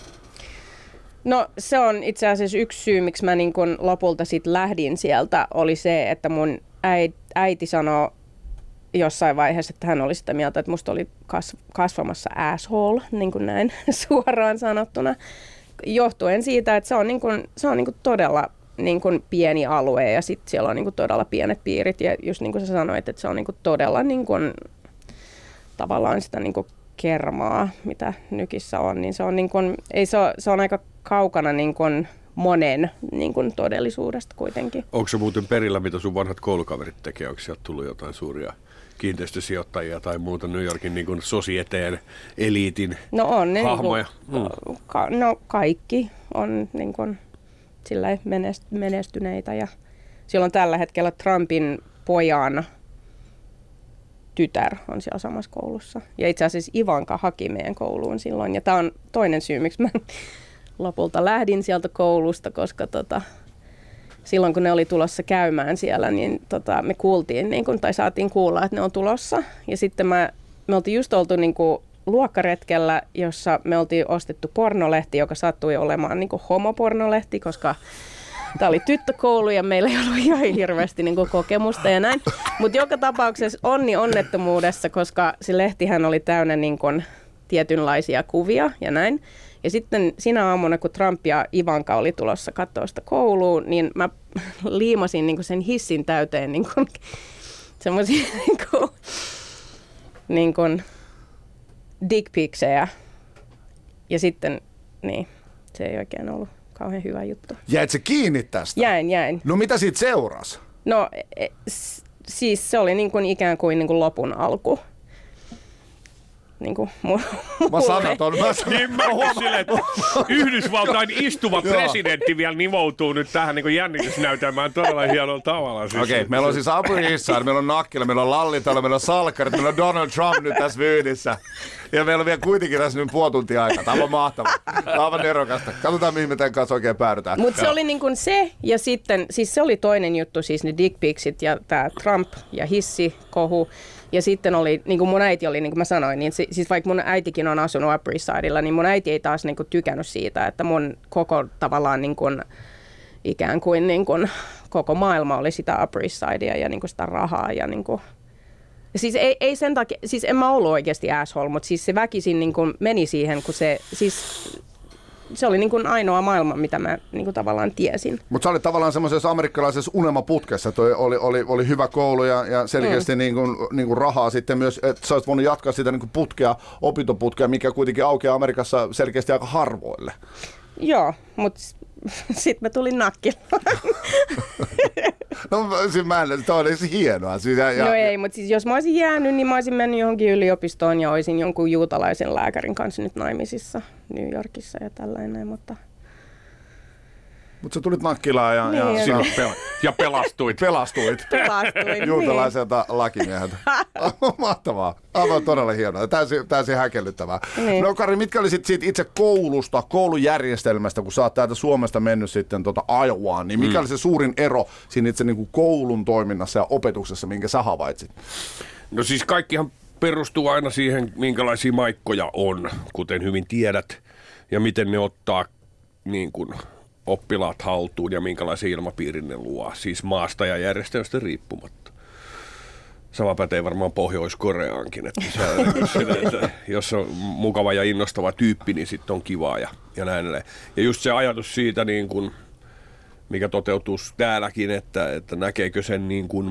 No se on itse asiassa yksi syy, miksi mä niin kun lopulta sit lähdin sieltä, oli se, että mun äiti, äiti sanoi jossain vaiheessa, että hän oli sitä mieltä, että musta oli kas, kasvamassa asshole, niin kuin näin suoraan sanottuna, johtuen siitä, että se on, niin kun, se on niin kun todella niin kun pieni alue ja sitten siellä on niin kun todella pienet piirit ja just niin kuin sä sanoit, että se on niin kun todella niin kun, tavallaan sitä niin kun kermaa, mitä nykissä on, niin se on, niin kun, ei se, ole, se on aika kaukana niin kuin monen niin kuin todellisuudesta kuitenkin. Onko se muuten perillä, mitä sun vanhat koulukaverit tekee? Onko sieltä tullut jotain suuria kiinteistösijoittajia tai muuta New Yorkin niin kuin sosieteen, eliitin no on, ne hahmoja? Niin kuin, ka, no kaikki on niin kuin, sillä menestyneitä. Ja silloin tällä hetkellä Trumpin pojan tytär on siellä samassa koulussa. Ja itse asiassa Ivanka haki meidän kouluun silloin. Ja tämä on toinen syy, miksi mä lopulta lähdin sieltä koulusta, koska tota, silloin kun ne oli tulossa käymään siellä, niin tota, me kuultiin, niin kun, tai saatiin kuulla, että ne on tulossa. Ja sitten mä, me oltiin just oltu niin kun, luokkaretkellä, jossa me oltiin ostettu pornolehti, joka sattui olemaan niin kun, homopornolehti, koska tämä oli tyttökoulu ja meillä ei ollut ihan hirveästi niin kuin kokemusta ja näin. Mutta joka tapauksessa onni onnettomuudessa, koska se lehtihän oli täynnä niin kuin tietynlaisia kuvia ja näin. Ja sitten sinä aamuna, kun Trump ja Ivanka oli tulossa katsoa sitä kouluun, niin mä liimasin niin kuin sen hissin täyteen niin kuin semmoisia niin kuin, niin kuin dick picsejä. Ja sitten, niin, se ei oikein ollut kauhean hyvä juttu. Jäit se kiinni tästä? Jäin, jäin. No mitä siitä seurasi? No s- siis se oli niin kuin ikään kuin, niin kuin lopun alku. Niin kuin mu- Mä sanon ton. Mä sanon. Niin mä silleen, että Yhdysvaltain istuva presidentti vielä nivoutuu nyt tähän niin jännitysnäytelmään todella hienolla tavalla. Siis. Okei, okay, meillä on siis Upper East Side, meillä on Nakkila, meillä on Lallitalo, meillä on Salkkarit, meillä on Donald Trump nyt tässä vyydissä. Ja meillä on vielä kuitenkin tässä nyt puoli tuntia aikaa. Tämä on mahtavaa. Tämä on aivan nerokasta. Katsotaan, mihin me tämän kanssa oikein päädytään. Mutta se oli niin kuin se, ja sitten, siis se oli toinen juttu, siis ne dick picsit ja tämä Trump ja hissikohu. Ja sitten oli, niin kuin mun äiti oli, niin kuin mä sanoin, niin se, siis vaikka mun äitikin on asunut Upper East Sidella, niin mun äiti ei taas niin kuin tykännyt siitä, että mun koko tavallaan niin kuin, ikään kuin, niin kuin koko maailma oli sitä Upper East Sidea ja niin kuin sitä rahaa ja niin kuin. Siis ei, ei sen takia, siis en mä ollut oikeasti asshole, mutta siis se väkisin niin kuin meni siihen, kun se, siis se oli niin kuin ainoa maailma, mitä mä niin kuin tavallaan tiesin. Mutta sä olit tavallaan semmoisessa amerikkalaisessa unelmaputkessa, toi oli, oli, oli hyvä koulu ja, ja selkeästi mm. niin kuin, niin kuin rahaa sitten myös, että sä olisit voinut jatkaa sitä niin kuin putkea, opintoputkea, mikä kuitenkin aukeaa Amerikassa selkeästi aika harvoille. Joo, mutta sitten mä tulin Nakkilaan. No siis mä en, toi oli hienoa. Siis, ja, ja, no ei, mutta siis jos mä olisin jäänyt, niin mä olisin mennyt johonkin yliopistoon ja olisin jonkun juutalaisen lääkärin kanssa nyt naimisissa New Yorkissa ja tällainen, mutta... Mutta sä tulit Nakkilaan ja, niin, ja, ja, ja, ja pelastuit. Pelastuit. Pelastuin, Juutalaiselta niin. lakimieheltä. Mahtavaa. Aivan todella hienoa. Täysin, täysin häkellyttävää. Niin. No Kari, mitkä oli sit siitä itse koulusta, koulujärjestelmästä, kun sä oot täältä Suomesta mennyt sitten tota Iowaan, niin mikä mm. oli se suurin ero siinä itse niin kuin koulun toiminnassa ja opetuksessa, minkä sä havaitsit? No siis kaikkihan perustuu aina siihen, minkälaisia maikkoja on, kuten hyvin tiedät, ja miten ne ottaa niin kuin oppilaat haltuun ja minkälaisen ilmapiirin ne luo, siis maasta ja järjestelmästä riippumatta. Sama pätee varmaan Pohjois-Koreaankin, että, se, että jos on mukava ja innostava tyyppi, niin sitten on kivaa ja, ja näin edelleen. Ja just se ajatus siitä, niin kun, mikä toteutuu täälläkin, että, että näkeekö sen niin kun,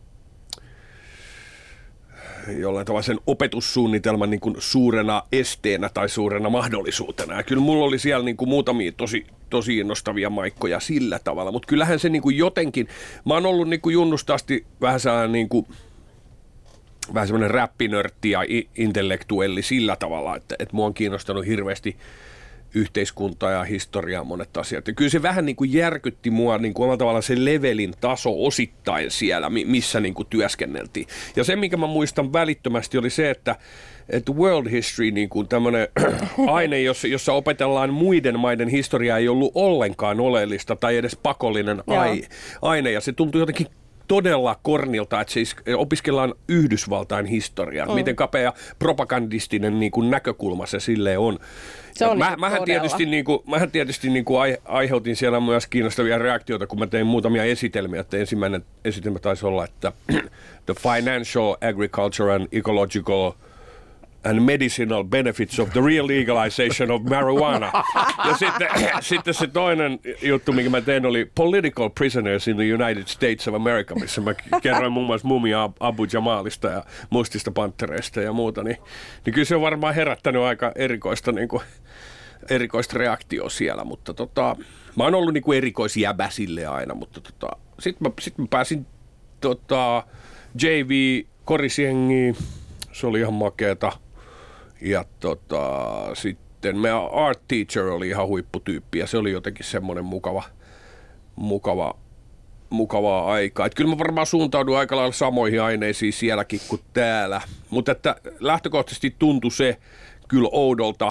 jollain tavalla sen opetussuunnitelman niin kuin suurena esteenä tai suurena mahdollisuutena. Ja kyllä mulla oli siellä niin kuin muutamia tosi, tosi innostavia maikkoja sillä tavalla, mutta kyllähän se niin kuin jotenkin, mä oon ollut niin kuin junnusta asti vähän sellainen, niin kuin, vähän semmoinen räppinörtti ja intellektuelli sillä tavalla, että, että mua on kiinnostanut hirveästi yhteiskuntaa ja historiaa monet asiat. Ja kyllä se vähän niin kuin järkytti mua niin kuin omalla tavallaan se levelin taso osittain siellä, missä niin kuin työskenneltiin. Ja se, minkä mä muistan välittömästi, oli se, että, että world history, niin kuin tämmöinen aine, jossa, jossa opetellaan muiden maiden historiaa, ei ollut ollenkaan oleellista tai edes pakollinen aine. Ja se tuntui jotenkin todella kornilta, että siis opiskellaan Yhdysvaltain historiaa, mm. miten kapea propagandistinen niin kuin näkökulma se silleen on. Se on mä, mähän, tietysti, niin kuin, mähän tietysti niin kuin ai, aiheutin siellä myös kiinnostavia reaktioita, kun mä tein muutamia esitelmiä. Että ensimmäinen esitelmä taisi olla, että the financial, agricultural and ecological and medicinal benefits of the real legalization of marijuana. Ja sitten, sitten se toinen juttu, minkä mä tein, oli political prisoners in the United States of America, missä mä kerroin muun muassa Mumia Abu Jamalista ja mustista panttereista ja muuta. Niin, niin kyllä se on varmaan herättänyt aika erikoista, niin kuin, erikoista reaktioa siellä, mutta tota, mä oon ollut niin kuin erikoisjäbä sille aina, mutta tota, sitten mä, sit mä pääsin tota, J V-korisjengiin, se oli ihan makeeta. Ja tota, sitten meidän art teacher oli ihan huipputyyppi ja se oli jotenkin semmoinen mukava, mukava, mukavaa aikaa. Et kyllä mä varmaan suuntaudun aika lailla samoihin aineisiin sielläkin kuin täällä, mutta että lähtökohtaisesti tuntui se kyllä oudolta.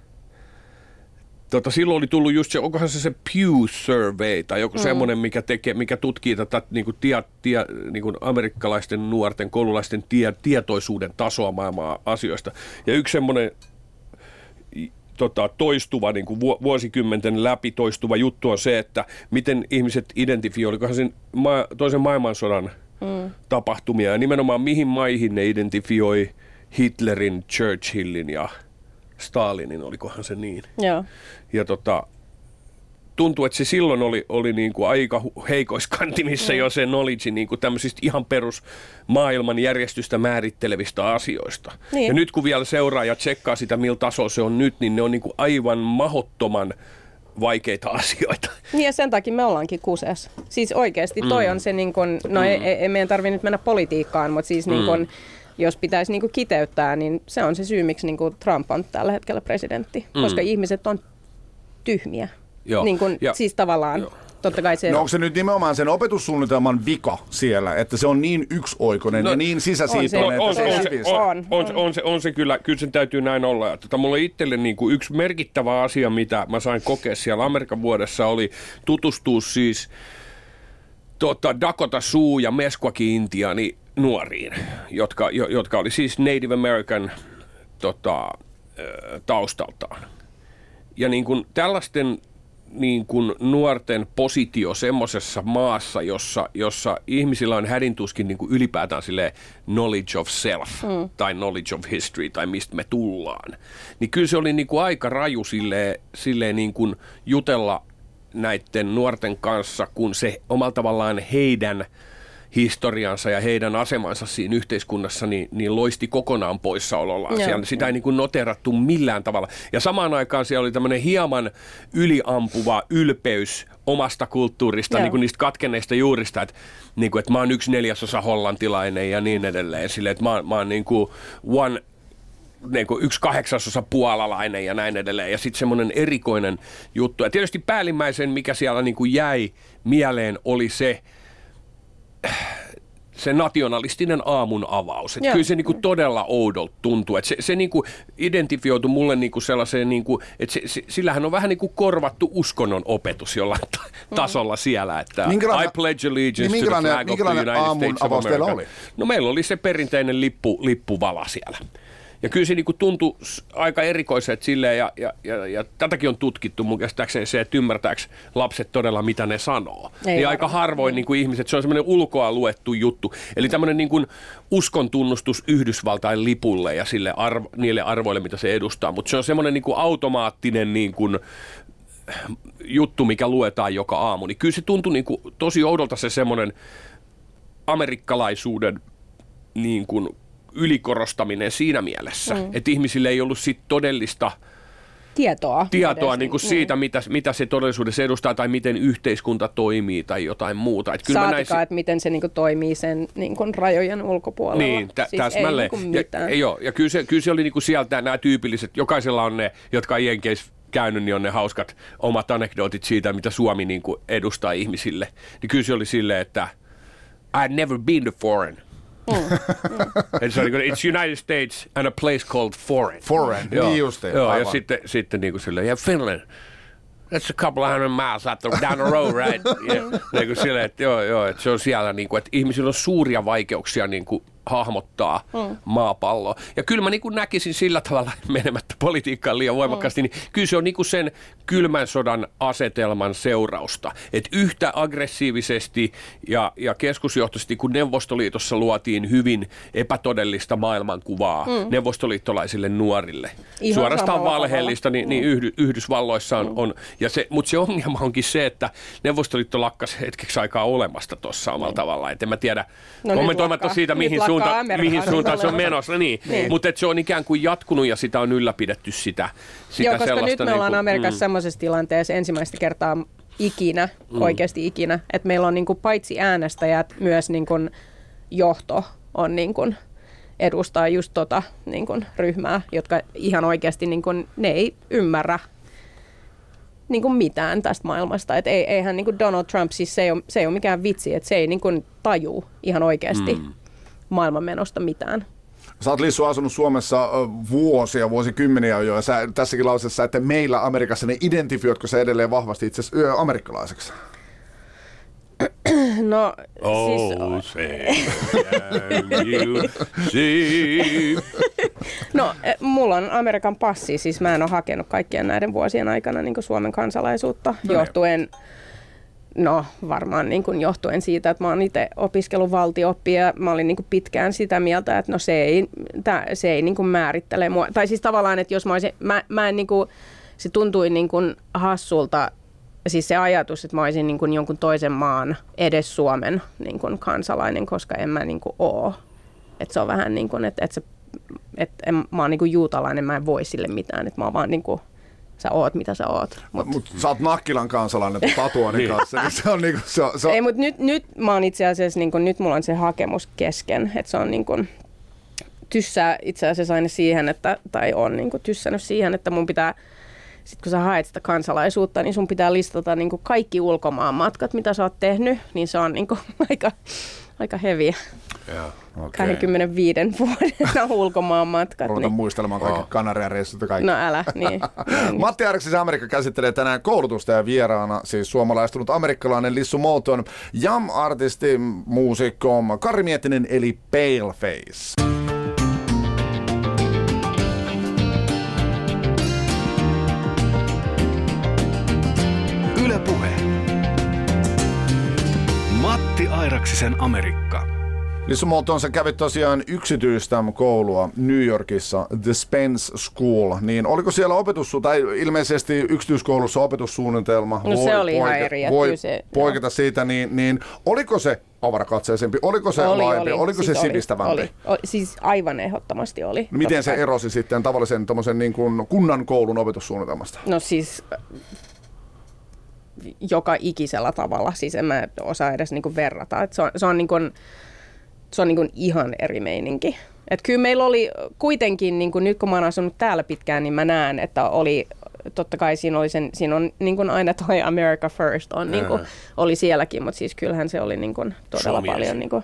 Tota, silloin oli tullut just se, onkohan se se Pew Survey tai joku mm. semmoinen, mikä, tekee, mikä tutkii tätä niin kuin tie, tie, niin kuin amerikkalaisten nuorten koululaisten tie, tietoisuuden tasoa maailman asioista. Ja yksi semmoinen tota, toistuva, niin kuin vuosikymmenten läpi toistuva juttu on se, että miten ihmiset identifioi, olikohan sen ma- toisen maailmansodan mm. tapahtumia ja nimenomaan mihin maihin ne identifioi Hitlerin, Churchillin ja Stalinin, olikohan se niin. Joo. Ja tota, tuntuu, että se silloin oli, oli niin kuin aika heikoiskantimissa mm. jo se knowledge niin kuin tämmöisistä ihan perus maailman järjestystä määrittelevistä asioista. Niin. Ja nyt kun vielä seuraa ja tsekkaa sitä, millä tasolla se on nyt, niin ne on niin kuin aivan mahottoman vaikeita asioita. Niin ja sen takia me ollaankin kuseessa. Siis oikeasti toi mm. on se, niin kuin, no mm. ei, ei meidän tarvitse nyt mennä politiikkaan, mutta siis mm. niin kuin, jos pitäisi niinku kiteyttää, niin se on se syy, miksi niinku Trump on tällä hetkellä presidentti, mm. koska ihmiset on tyhmiä. Joo. Niin kun, ja, siis tavallaan joo. totta kai se... No onko se nyt nimenomaan sen opetussuunnitelman vika siellä, että se on niin yksioikoinen no, ja niin sisäsiitoinen, on, että on, se, on, se, on, on, on, on, se, on se kyllä, kyllä sen täytyy näin olla. Ja tota, mulla itselle niin kuin yksi merkittävä asia, mitä mä sain kokea siellä Amerikan vuodessa, oli tutustua siis tota, Dakota Sioux ja Meskwaki-intiaani nuoriin, jotka, jo, jotka oli siis Native American tota, taustaltaan. Ja niin kuin tällaisten niin kuin nuorten positio semmoisessa maassa, jossa, jossa ihmisillä on hädintuskin niin kuin ylipäätään silleen knowledge of self mm. tai knowledge of history tai mistä me tullaan, niin kyllä se oli niin kuin aika raju silleen, silleen niin kuin jutella näiden nuorten kanssa, kun se omalla tavallaan heidän historiansa ja heidän asemansa siinä yhteiskunnassa niin, niin loisti kokonaan poissaolollaan. Siellä sitä ei niin kuin noterattu millään tavalla. Ja samaan aikaan siellä oli tämmöinen hieman yliampuva ylpeys omasta kulttuurista, niin kuin niistä katkenneista juurista, että, niin kuin, että mä oon yksi neljäsosa hollantilainen ja niin edelleen. Silleen, että mä, mä oon niin kuin one, niin kuin yksi kahdeksasosa puolalainen ja näin edelleen. Ja sitten semmoinen erikoinen juttu. Ja tietysti päällimmäisen, mikä siellä niin kuin jäi mieleen, oli se, se nationalistinen aamun avaus. Että kyllä se niinku todella oudolta tuntuu. Että se, se niinku identifioitu mulle niinku sellaiseen, niinku, että se, se, sillähän on vähän niinku korvattu uskonnon opetus jollain ta- tasolla siellä. Että I pledge allegiance niin to the flag of the United States of America. Oli? No meillä oli se perinteinen lippu, lippuvala siellä. Ja kyllä se niinku tuntui aika erikoiselta silleen, ja, ja, ja, ja tätäkin on tutkittu mun käsittääkseni se, että ymmärtääkö lapset todella, mitä ne sanoo. Ei niin aika harvoin niinku ihmiset, se on semmoinen ulkoa luettu juttu. Eli tämmöinen niinku uskon tunnustus Yhdysvaltain lipulle ja sille arvo, niille arvoille, mitä se edustaa. Mutta se on semmoinen niinku automaattinen niinku juttu, mikä luetaan joka aamu. Niin kyllä se tuntui niinku tosi oudolta se semmoinen amerikkalaisuuden niin kuin ylikorostaminen siinä mielessä, mm. että ihmisille ei ollut sit todellista tietoa, tietoa niin kuin siitä, mm. mitä, mitä se todellisuudessa edustaa tai miten yhteiskunta toimii tai jotain muuta. Et kyllä Saatikaan, näissä... että miten se niin kuin toimii sen niin kuin rajojen ulkopuolella. Niin, tä- siis täsmälleen. Ei niin kuin mitään. Ja, joo, ja kyllä se, kyllä se oli niin kuin sieltä nämä tyypilliset, jokaisella on ne, jotka ei jenkeissä käynyt, niin on ne hauskat omat anekdootit siitä, mitä Suomi niin kuin edustaa ihmisille. Niin kyllä se oli silleen, että I've never been to foreign. Mm. Mm. So, it's United States and a place called foreign. Foreign, joo, niin just. Joo, aivan. Ja sitten, sitten niin kuin silleen, yeah, Finland, that's a couple of hundred miles out the, down the road, right? Yeah. Niin kuin silleen, että joo, joo, että se on siellä, niin kuin, että ihmisillä on suuria vaikeuksia niin kuin hahmottaa mm. maapalloa. Ja kyllä mä niin kuin näkisin sillä tavalla, menemättä politiikkaan liian voimakkaasti, mm. niin kyllä se on niin kuin sen kylmän sodan asetelman seurausta. Että yhtä aggressiivisesti ja, ja keskusjohtoisesti, kun Neuvostoliitossa luotiin hyvin epätodellista maailmankuvaa mm. neuvostoliittolaisille nuorille. Ihan suorastaan valheellista, niin, niin Yhdy, Yhdysvalloissa on, mm. on ja se, mutta se ongelma onkin se, että Neuvostoliitto lakkasi hetkeksi aikaa olemasta tuossa omalla mm. tavalla. Et en mä tiedä, no kommentoimatta siitä, mihin suuntaan Suunta, mihin suuntaan se on menossa, niin. niin. Mutta se on ikään kuin jatkunut ja sitä on ylläpidetty sitä, sitä Joo, koska nyt me niin ollaan kuin, Amerikassa mm. semmoisessa tilanteessa ensimmäistä kertaa ikinä, mm. oikeasti ikinä, että meillä on niin kuin paitsi äänestäjät, myös niin kuin johto on niin kuin edustaa just tota niin kuin ryhmää, jotka ihan oikeasti niin kuin, ne ei ymmärrä niin kuin mitään tästä maailmasta. Et ei, eihän niin kuin Donald Trump, siis se ei ole, se ei ole mikään vitsi, että se ei niin kuin tajuu ihan oikeasti mm. maailmanmenosta mitään. Sä oot, Lissu, asunut Suomessa vuosia, vuosikymmeniä jo, ja sä tässäkin lauseessa, että meillä Amerikassa, ne identifioitko sä edelleen vahvasti itse asiassa amerikkalaiseksi? No, oh, siis... you no, mulla on Amerikan passi, siis mä en ole hakenut kaikkien näiden vuosien aikana niin kuin Suomen kansalaisuutta, no, johtuen... No varmaan niin kuin johtuen siitä, että mä oon itse opiskellut valtio-oppia ja mä olin niin kuin pitkään sitä mieltä, että no se ei, tää, se ei niin kuin määrittele mua. Tai siis tavallaan, että jos mä olisin, mä, mä en niin kuin, se tuntui niin kuin hassulta, siis se ajatus, että mä olisin niin kuin jonkun toisen maan edes Suomen niin kuin kansalainen, koska en mä niin kuin oo. Että se on vähän niin kuin, että, että, se, että en, mä oon niin kuin juutalainen, mä en voi sille mitään, että mä oon vaan niin kuin sä oot, mitä sä oot. Mut, mut sä oot Nakkilan kansalainen tatuoinnin kanssa. Niin se on niinku, se on, se on... Ei, mutta nyt, nyt mä oon itse asiassa, niinku, nyt mulla on se hakemus kesken. Että se on niinku, tyssää itse asiassa aina siihen, että, tai on niinku tyssännyt siihen, että mun pitää sitten kun sä haet sitä kansalaisuutta, niin sun pitää listata niin kuin kaikki ulkomaan matkat, mitä sä oot tehnyt, niin se on niin kuin aika, aika heviä. Yeah. Okay. kaksikymmentäviisi vuoden ulkomaan matkat. Ruvetaan niin. muistelemaan kaikki oh. Kanariareissut ja kaikki. No älä, niin. Matti Airaksisen Amerikka käsittelee tänään koulutusta ja vieraana siis suomalaistunut amerikkalainen Lissu Moulton, jam-artisti, muusikko Karri Miettinen eli Paleface. Yle Puhe. Matti Airaksisen Amerikka. Lissu Moulton, sä kävit tosiaan yksityistä koulua New Yorkissa, The Spence School, niin oliko siellä opetussu- tai ilmeisesti yksityiskoulussa opetussuunnitelma? No se oli ihan eri. Voi se, poiketa siitä, niin, niin oliko se avarakatseisempi, oliko se oli, laajempi, oli. oliko siis se sivistävämpi? Oli, oli. Siis aivan ehdottomasti oli. Miten se erosi sitten tavallisen niin kuin kunnan koulun opetussuunnitelmasta? No siis joka ikisellä tavalla, siis en mä osaa edes niinku verrata. Et se on, se on, niinku, se on niinku ihan eri meininki. Et kyllä meillä oli kuitenkin, niinku, nyt kun mä oon asunut täällä pitkään, niin mä näen, että oli, totta kai siinä, oli sen, siinä on niinku aina toi America First, on, niinku, oli sielläkin, mutta siis kyllähän se oli niinku, todella Suomi paljon. Niinku,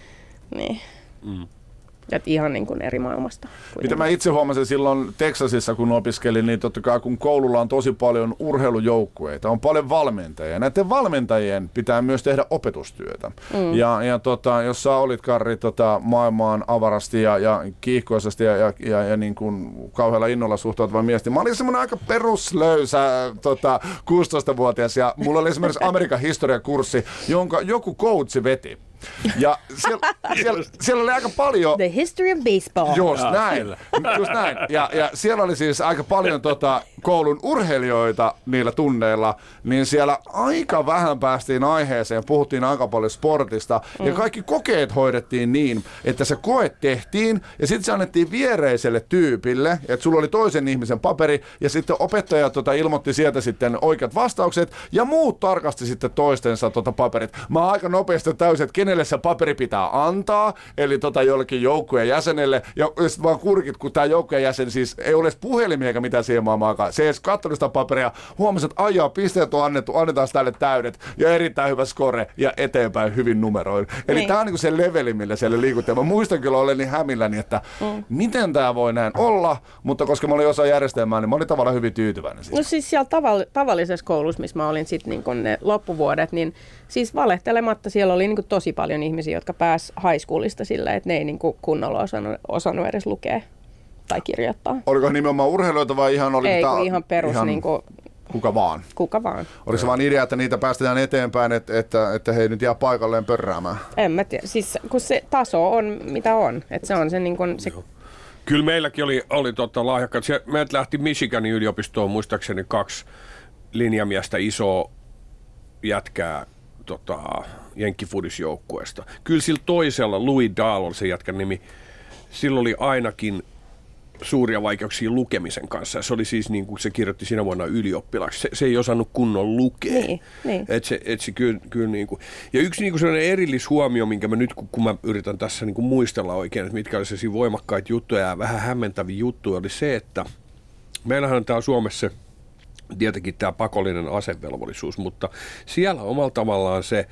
niin. Mm. Et ihan niin kuin eri maailmasta. Mitä mä itse huomasin silloin Texasissa, kun opiskelin, niin totta kai kun koululla on tosi paljon urheilujoukkueita, on paljon valmentajia. Näiden valmentajien pitää myös tehdä opetustyötä. Mm. Ja, ja tota, jos sä olit, Karri, tota, maailmaan avarasti ja, ja kiihkoisesti ja, ja, ja, ja niin kuin kauhealla innolla suhtautuva mies, niin mä olin semmoinen aika peruslöysä tota, kuusitoistavuotias ja mulla oli esimerkiksi Amerikan historiakurssi, jonka joku coachi veti. Ja siellä, siellä, siellä oli aika paljon... The history of baseball. Just näin. Just näin. Ja, ja siellä oli siis aika paljon tota, koulun urheilijoita niillä tunneilla, niin siellä aika vähän päästiin aiheeseen, puhuttiin aika paljon sportista, mm. ja kaikki kokeet hoidettiin niin, että se koe tehtiin, ja sitten se annettiin viereiselle tyypille, että sulla oli toisen ihmisen paperi, ja sitten opettaja tota, ilmoitti sieltä sitten oikeat vastaukset, ja muut tarkasti sitten toistensa tota, paperit. Mä oon aika nopeasti täysin, että kenelle se paperi pitää antaa, eli tota jollekin joukkueen jäsenelle, ja sitten vaan kurkit, kun tämä joukkueen jäsen siis ei ole edes puhelimia eikä mitään siihen maailmaan. Se ei edes katsonut sitä paperia, huomasi, että ajaa, pisteet on annettu, annetaan tälle täydet, ja erittäin hyvä score, ja eteenpäin hyvin numeroin. Eli niin. Tämä on niin kuin se leveli, millä siellä liikuttiin. Mä muistan kyllä oleni hämilläni, että mm. miten tämä voi näin olla, mutta koska mä olin osa järjestelmää, niin mä olin tavallaan hyvin tyytyväinen siihen. No siis siellä tavall- tavallisessa koulussa, missä mä olin sitten niin ne loppuvuodet, niin siis valehtelematta siellä oli niin tosi paljon ihmisiä, jotka pääs high schoolista sillä, että ne ei niin kunnolla osannut, osannut edes lukea tai kirjoittaa. Oliko nimenomaan urheilijoita vai ihan... Oli ei, ta- ihan perus... Ihan niin kuin, kuka vaan? Kuka vaan. Oliko se vaan idea, että niitä päästetään eteenpäin, että, että, että he nyt jää paikalleen pörräämään? En mä tiedä. Siis kun se taso on mitä on. Että se on se niin kuin... Se... Kyllä meilläkin oli, oli tota lahjakkaat. Meiltä lähti Michiganin yliopistoon muistaakseni kaksi linjamiestä isoa jätkää tota, jenkkifudisjoukkueesta. Kyllä sillä toisella, Louis Dahl oli se jätkän nimi, sillä oli ainakin suuria vaikeuksia lukemisen kanssa. Se oli siis, niin kuin se kirjoitti siinä vuonna ylioppilaaksi. Se, se ei osannut kunnon lukea. Niin, niin. Et se, et se kyllä, kyllä niin kuin. Ja yksi niin kuin sellainen erillishuomio, minkä mä nyt, kun, kun mä yritän tässä niin kuin muistella oikein, että mitkä oli sellaisia voimakkaita juttuja ja vähän hämmentäviä juttuja, oli se, että meillähän on täällä Suomessa tietenkin tämä pakollinen asevelvollisuus, mutta siellä omalla tavallaan se,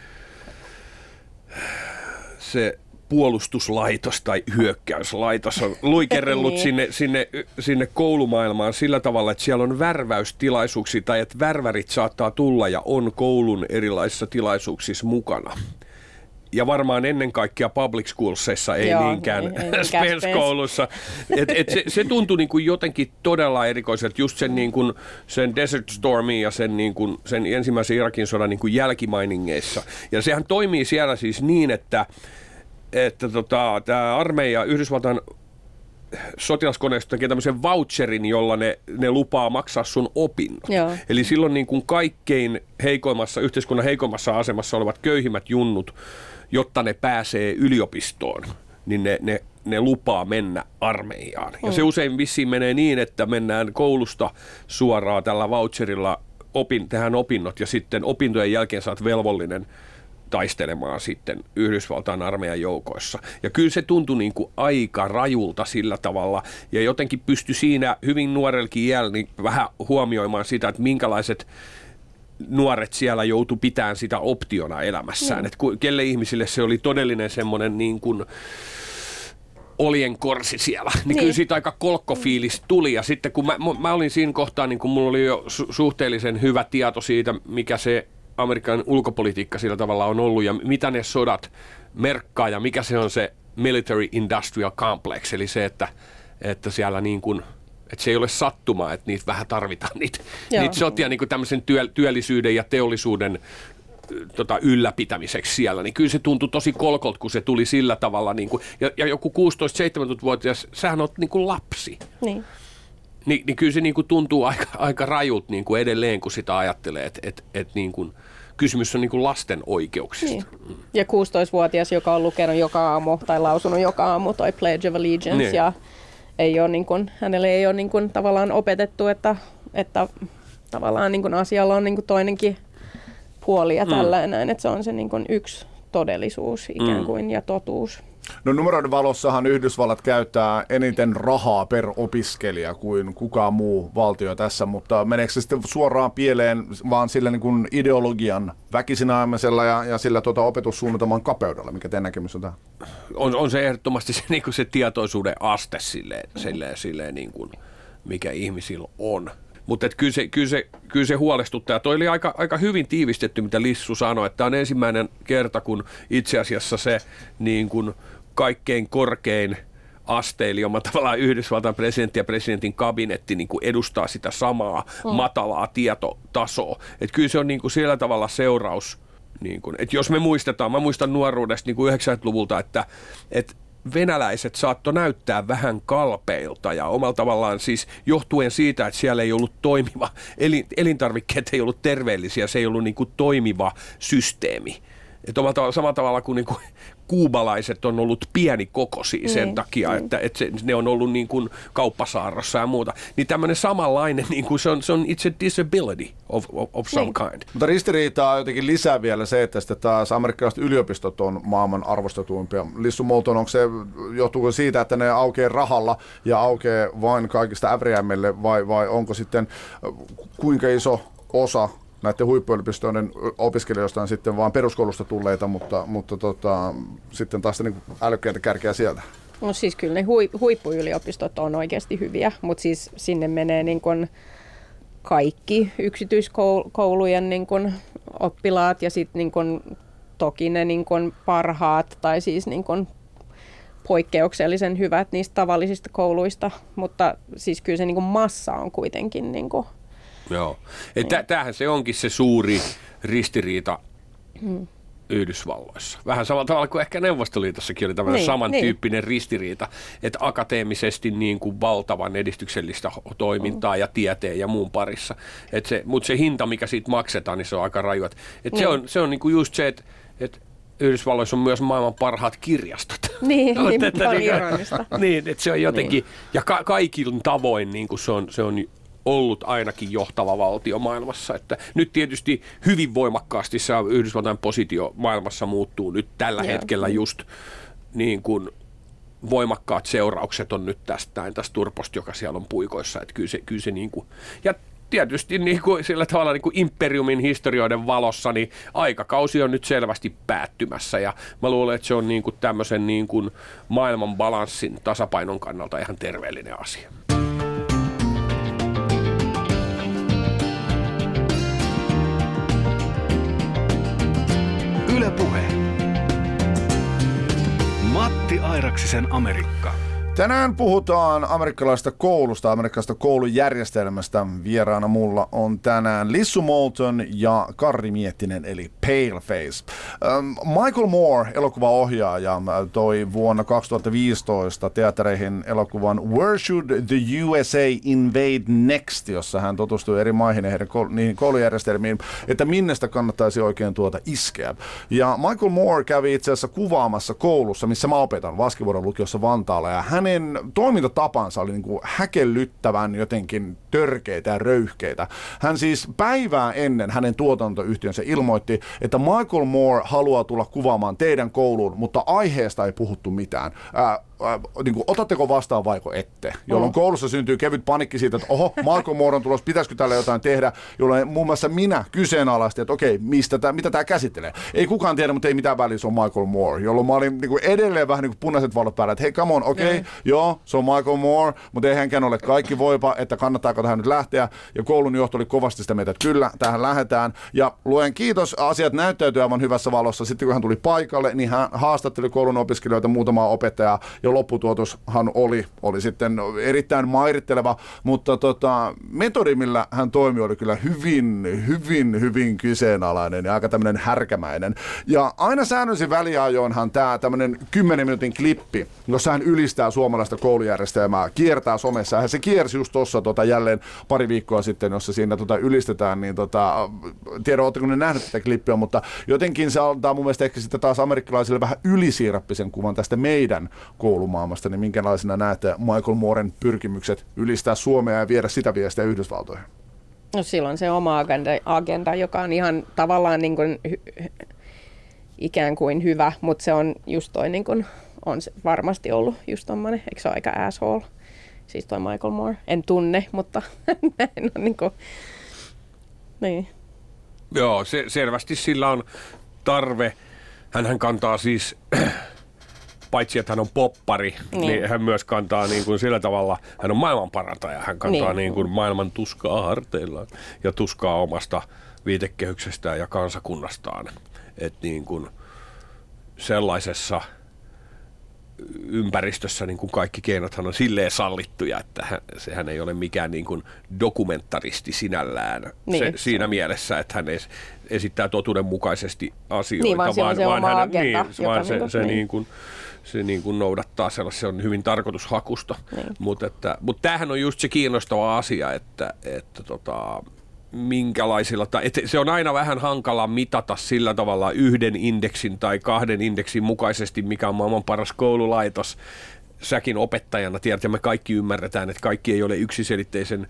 se puolustuslaitos tai hyökkäyslaitos on luikerellut niin. sinne, sinne, sinne koulumaailmaan sillä tavalla, että siellä on värväystilaisuuksia tai että värvärit saattaa tulla ja on koulun erilaisissa tilaisuuksissa mukana. Ja varmaan ennen kaikkea public schoolsissa, ei Joo, niinkään ei, ei Spence-koulussa. Et, et se, se tuntui niin kuin jotenkin todella erikoiselta, just sen, niin kuin, sen Desert Stormin ja sen, niin kuin, sen ensimmäisen Irakin sodan niin kuin jälkimainingeissa. Ja sehän toimii siellä siis niin, että, että tota, tämä armeija, Yhdysvaltain sotilaskoneisto tekee tämmöisen voucherin, jolla ne, ne lupaa maksaa sun opinnot. Joo. Eli silloin niin kuin kaikkein heikoimmassa, yhteiskunnan heikoimmassa asemassa olevat köyhimmät junnut, jotta ne pääsee yliopistoon, niin ne, ne, ne lupaa mennä armeijaan. Ja mm. se usein vissiin menee niin, että mennään koulusta suoraan tällä voucherilla, opin, tehdään opinnot ja sitten opintojen jälkeen sä oot velvollinen taistelemaan sitten Yhdysvaltain armeijan joukoissa. Ja kyllä se tuntui niin kuin aika rajulta sillä tavalla, ja jotenkin pystyi siinä hyvin nuorellekin iällä niin vähän huomioimaan sitä, että minkälaiset nuoret siellä joutu pitämään sitä optiona elämässään. Mm. Että kelle ihmisille se oli todellinen semmoinen niin kuin oljen korsi siellä. Niin, niin. Kyllä siitä aika kolkkofiilis tuli. Ja sitten kun mä, mä olin siinä kohtaa, niin kun mulla oli jo su- suhteellisen hyvä tieto siitä, mikä se Amerikan ulkopolitiikka sillä tavalla on ollut ja mitä ne sodat merkkaa ja mikä se on se military industrial complex. Eli se, että, että siellä niin kuin että se ei ole sattumaa, että niitä vähän tarvitaan, niitä, niitä sotia niin kuin tämmöisen työ, työllisyyden ja teollisuuden tota, ylläpitämiseksi siellä. Niin kyllä se tuntui tosi kolkolta, kun se tuli sillä tavalla. Niin kuin, ja, ja joku kuusitoista-seitsemäntoista-vuotias, sähän oot niin kuin lapsi. Niin. Ni, niin kyllä se niin kuin tuntuu aika, aika rajulta niin kuin edelleen, kun sitä ajattelee, että et, et niin kuin kysymys on niin kuin lasten oikeuksista. Niin. Ja kuusitoistavuotias, joka on lukenut joka aamu tai lausunut joka aamu toi Pledge of Allegiance niin. ja ei ole niin kuin, hänelle ei ole niin kuin tavallaan opetettu, että, että tavallaan niin kuin asialla on niin kuin toinenkin puoli ja tällainen, mm. että se on se niin kuin yksi todellisuus ikään kuin mm. ja totuus. No numeroiden valossahan Yhdysvallat käyttää eniten rahaa per opiskelija kuin kukaan muu valtio tässä, mutta meneekö se sitten suoraan pieleen vaan sillä niin kuin ideologian väkisin ajamisella ja, ja sillä tuota opetussuunnitelman kapeudella, mikä teidän näkemys on tähän? On, on se ehdottomasti se, niin kuin se tietoisuuden aste silleen, silleen, silleen niin kuin, mikä ihmisillä on. Mutta kyllä se, kyllä, se, kyllä se huolestuttaa. Toi oli aika, aika hyvin tiivistetty, mitä Lissu sanoi, että tämä on ensimmäinen kerta, kun itse asiassa se niin kuin kaikkein korkein aste, eli oma tavallaan Yhdysvaltain presidentti ja presidentin kabinetti niin kuin edustaa sitä samaa mm. matalaa tietotasoa. Että kyllä se on niin kuin sillä tavalla seuraus, niin kuin, että jos me muistetaan, mä muistan nuoruudesta niin kuin yhdeksänkymmentäluvulta, että, että venäläiset saattoi näyttää vähän kalpeilta ja omalla tavallaan siis johtuen siitä, että siellä ei ollut toimiva, elintarvikkeet ei ollut terveellisiä, se ei ollut niin kuin toimiva systeemi. Että omalla tavalla, samalla tavalla kuin, niin kuin kuubalaiset on ollut pienikokoisia sen mm, takia, mm. että, että se, ne on ollut niin kuin kauppasaarrossa ja muuta. Niin tämmöinen samanlainen, niin kuin se, on, se on it's a disability of, of, of some mm. kind. Mutta ristiriitaa jotenkin lisää vielä se, että sitten taas amerikkalaiset yliopistot on maailman arvostetuimpia. Lissu Moulton, onko se, johtuuko siitä, että ne aukeaa rahalla ja aukeaa vain kaikista ävriämmille vai, vai onko sitten kuinka iso osa näiden huippuyliopistojen opiskelijoista on sitten vaan peruskoulusta tulleita, mutta, mutta tota, sitten taas niin älykkäitä kärkeä sieltä. No siis kyllä ne hui, huippuyliopistot on oikeasti hyviä, mutta siis sinne menee niin kuin kaikki yksityiskoulujen niin kuin oppilaat ja sitten niin kuin toki ne niin kuin parhaat tai siis niin kuin poikkeuksellisen hyvät niistä tavallisista kouluista, mutta siis kyllä se niin kuin massa on kuitenkin niin kuin joo. Että tämähän se onkin se suuri ristiriita hmm. Yhdysvalloissa. Vähän samalla tavalla kuin ehkä Neuvostoliitossakin oli tämmöinen niin, samantyyppinen niin. ristiriita, että akateemisesti niin kuin valtavan edistyksellistä toimintaa hmm. ja tieteen ja muun parissa. Se, mutta se hinta, mikä siitä maksetaan, niin se on aika raju. Et hmm. Se on, se on niin kuin just se, että et Yhdysvalloissa on myös maailman parhaat kirjastot. Niin, no, niin, että, niin, ironista. Niin, että se on jotenkin, niin. ja ka- kaikilla tavoin niin kuin se on, se on ollut ainakin johtava valtio maailmassa. Että nyt tietysti hyvin voimakkaasti se Yhdysvaltain positio maailmassa muuttuu nyt tällä yeah. hetkellä just niin kuin voimakkaat seuraukset on nyt tästä, tästä turposta, joka siellä on puikoissa. Että kyllä se, kyllä se niin kuin, ja tietysti niin kuin sillä tavalla niin kuin imperiumin historioiden valossa, niin aikakausi on nyt selvästi päättymässä ja mä luulen, että se on niin kuin tämmöisen niin kuin maailman balanssin tasapainon kannalta ihan terveellinen asia. Yle Puhe. Matti Airaksisen Amerikka. Tänään puhutaan amerikkalaisesta koulusta, amerikkalaisesta koulujärjestelmästä. Vieraana mulla on tänään Lissu Moulton ja Karri Miettinen, eli Paleface. Michael Moore, elokuvaohjaaja, toi vuonna kaksituhattaviisitoista teattereihin elokuvan Where Should the U S A Invade Next, jossa hän tutustui eri maihin ja heidän niihin koulujärjestelmiin, että minnestä kannattaisi oikein tuota iskeä. Ja Michael Moore kävi itse asiassa kuvaamassa koulussa, missä mä opetan, Vaskivuoron lukiossa Vantaalla, ja hän hänen toimintatapansa oli niin kuin häkellyttävän jotenkin törkeitä ja röyhkeitä. Hän siis päivää ennen hänen tuotantoyhtiönsä ilmoitti, että Michael Moore haluaa tulla kuvaamaan teidän kouluun, mutta aiheesta ei puhuttu mitään. Ää, ää, niin kuin, otatteko vastaan vaiko ette? Jolloin mm. koulussa syntyy kevyt panikki siitä, että oho, Michael Moore on tulossa, pitäisikö tälle jotain tehdä, jolloin muun muassa minä kyseenalaistin, että okei, mistä tää, mitä tämä käsittelee. Ei kukaan tiedä, mutta ei mitään väliä, se on Michael Moore, jolloin mä olin niin kuin edelleen vähän niin kuin punaiset valot päällä, että hei, come on, okei, okay, mm. joo, se on Michael Moore, mutta ei hänkään ole kaikki voipa, että kannattaako tähän nyt lähteä. Ja koulun johto oli kovasti sitä mieltä, että kyllä, tähän lähdetään. Ja luen kiitos, asiat näyttäytyi aivan hyvässä valossa. Sitten kun hän tuli paikalle, niin hän haastatteli koulun opiskelijoita, muutamaa opettajaa, ja lopputuotoshan oli, oli sitten erittäin mairitteleva, mutta tota, metodi, millä hän toimi, oli kyllä hyvin, hyvin, hyvin kyseenalainen ja aika tämmöinen härkämäinen. Ja aina säännöllisin väliajoinhan tämä tämmöinen kymmenen minuutin klippi, jossa hän ylistää suomalaista koulujärjestelmää, kiertää somessa. Ja se kiersi just tuossa tota, jälleen pari viikkoa sitten, jossa siinä tota, ylistetään, niin tota, tiedä, oletteko ne nähneet tätä klippiä, mutta jotenkin se antaa mun mielestä ehkä sitten taas amerikkalaisille vähän ylisiirappisen kuvan tästä meidän koulumaailmasta, niin minkälaisena näette Michael Mooren pyrkimykset ylistää Suomea ja viedä sitä viestiä Yhdysvaltoihin? No silloin se oma agenda, agenda joka on ihan tavallaan niin kuin hy, ikään kuin hyvä, mutta se on just toi niin kuin, on se varmasti ollut just tommoinen, eikö se ole aika asshole? Siis toi Michael Moore. En tunne, mutta näin on niin kuin, niin. Joo, se, selvästi sillä on tarve. Hänhän kantaa siis, paitsi että hän on poppari, niin, niin hän myös kantaa niin kuin sillä tavalla, hän on maailmanparantaja. Hän kantaa niin. Niin kuin maailman tuskaa harteillaan ja tuskaa omasta viitekehyksestään ja kansakunnastaan. Että niin kuin sellaisessa ympäristössä niin kuin kaikki keinothan on silleen sallittuja, että hän, sehän ei ole mikään niin kuin dokumentaristi sinällään niin, se, siinä mielessä, että hän es, esittää totuudenmukaisesti asioita, niin, vaan, vaan, se vaan, hän, agenda, niin, vaan se, se, niin. Niin kuin, se niin kuin noudattaa sellaista, se on hyvin tarkoitushakusta, niin. Mutta mut tämähän on just se kiinnostava asia, että, että tota, minkälaisilla, tai että se on aina vähän hankala mitata sillä tavalla yhden indeksin tai kahden indeksin mukaisesti, mikä on maailman paras koululaitos. Säkin opettajana tiedät, ja me kaikki ymmärretään, että kaikki ei ole yksiselitteisen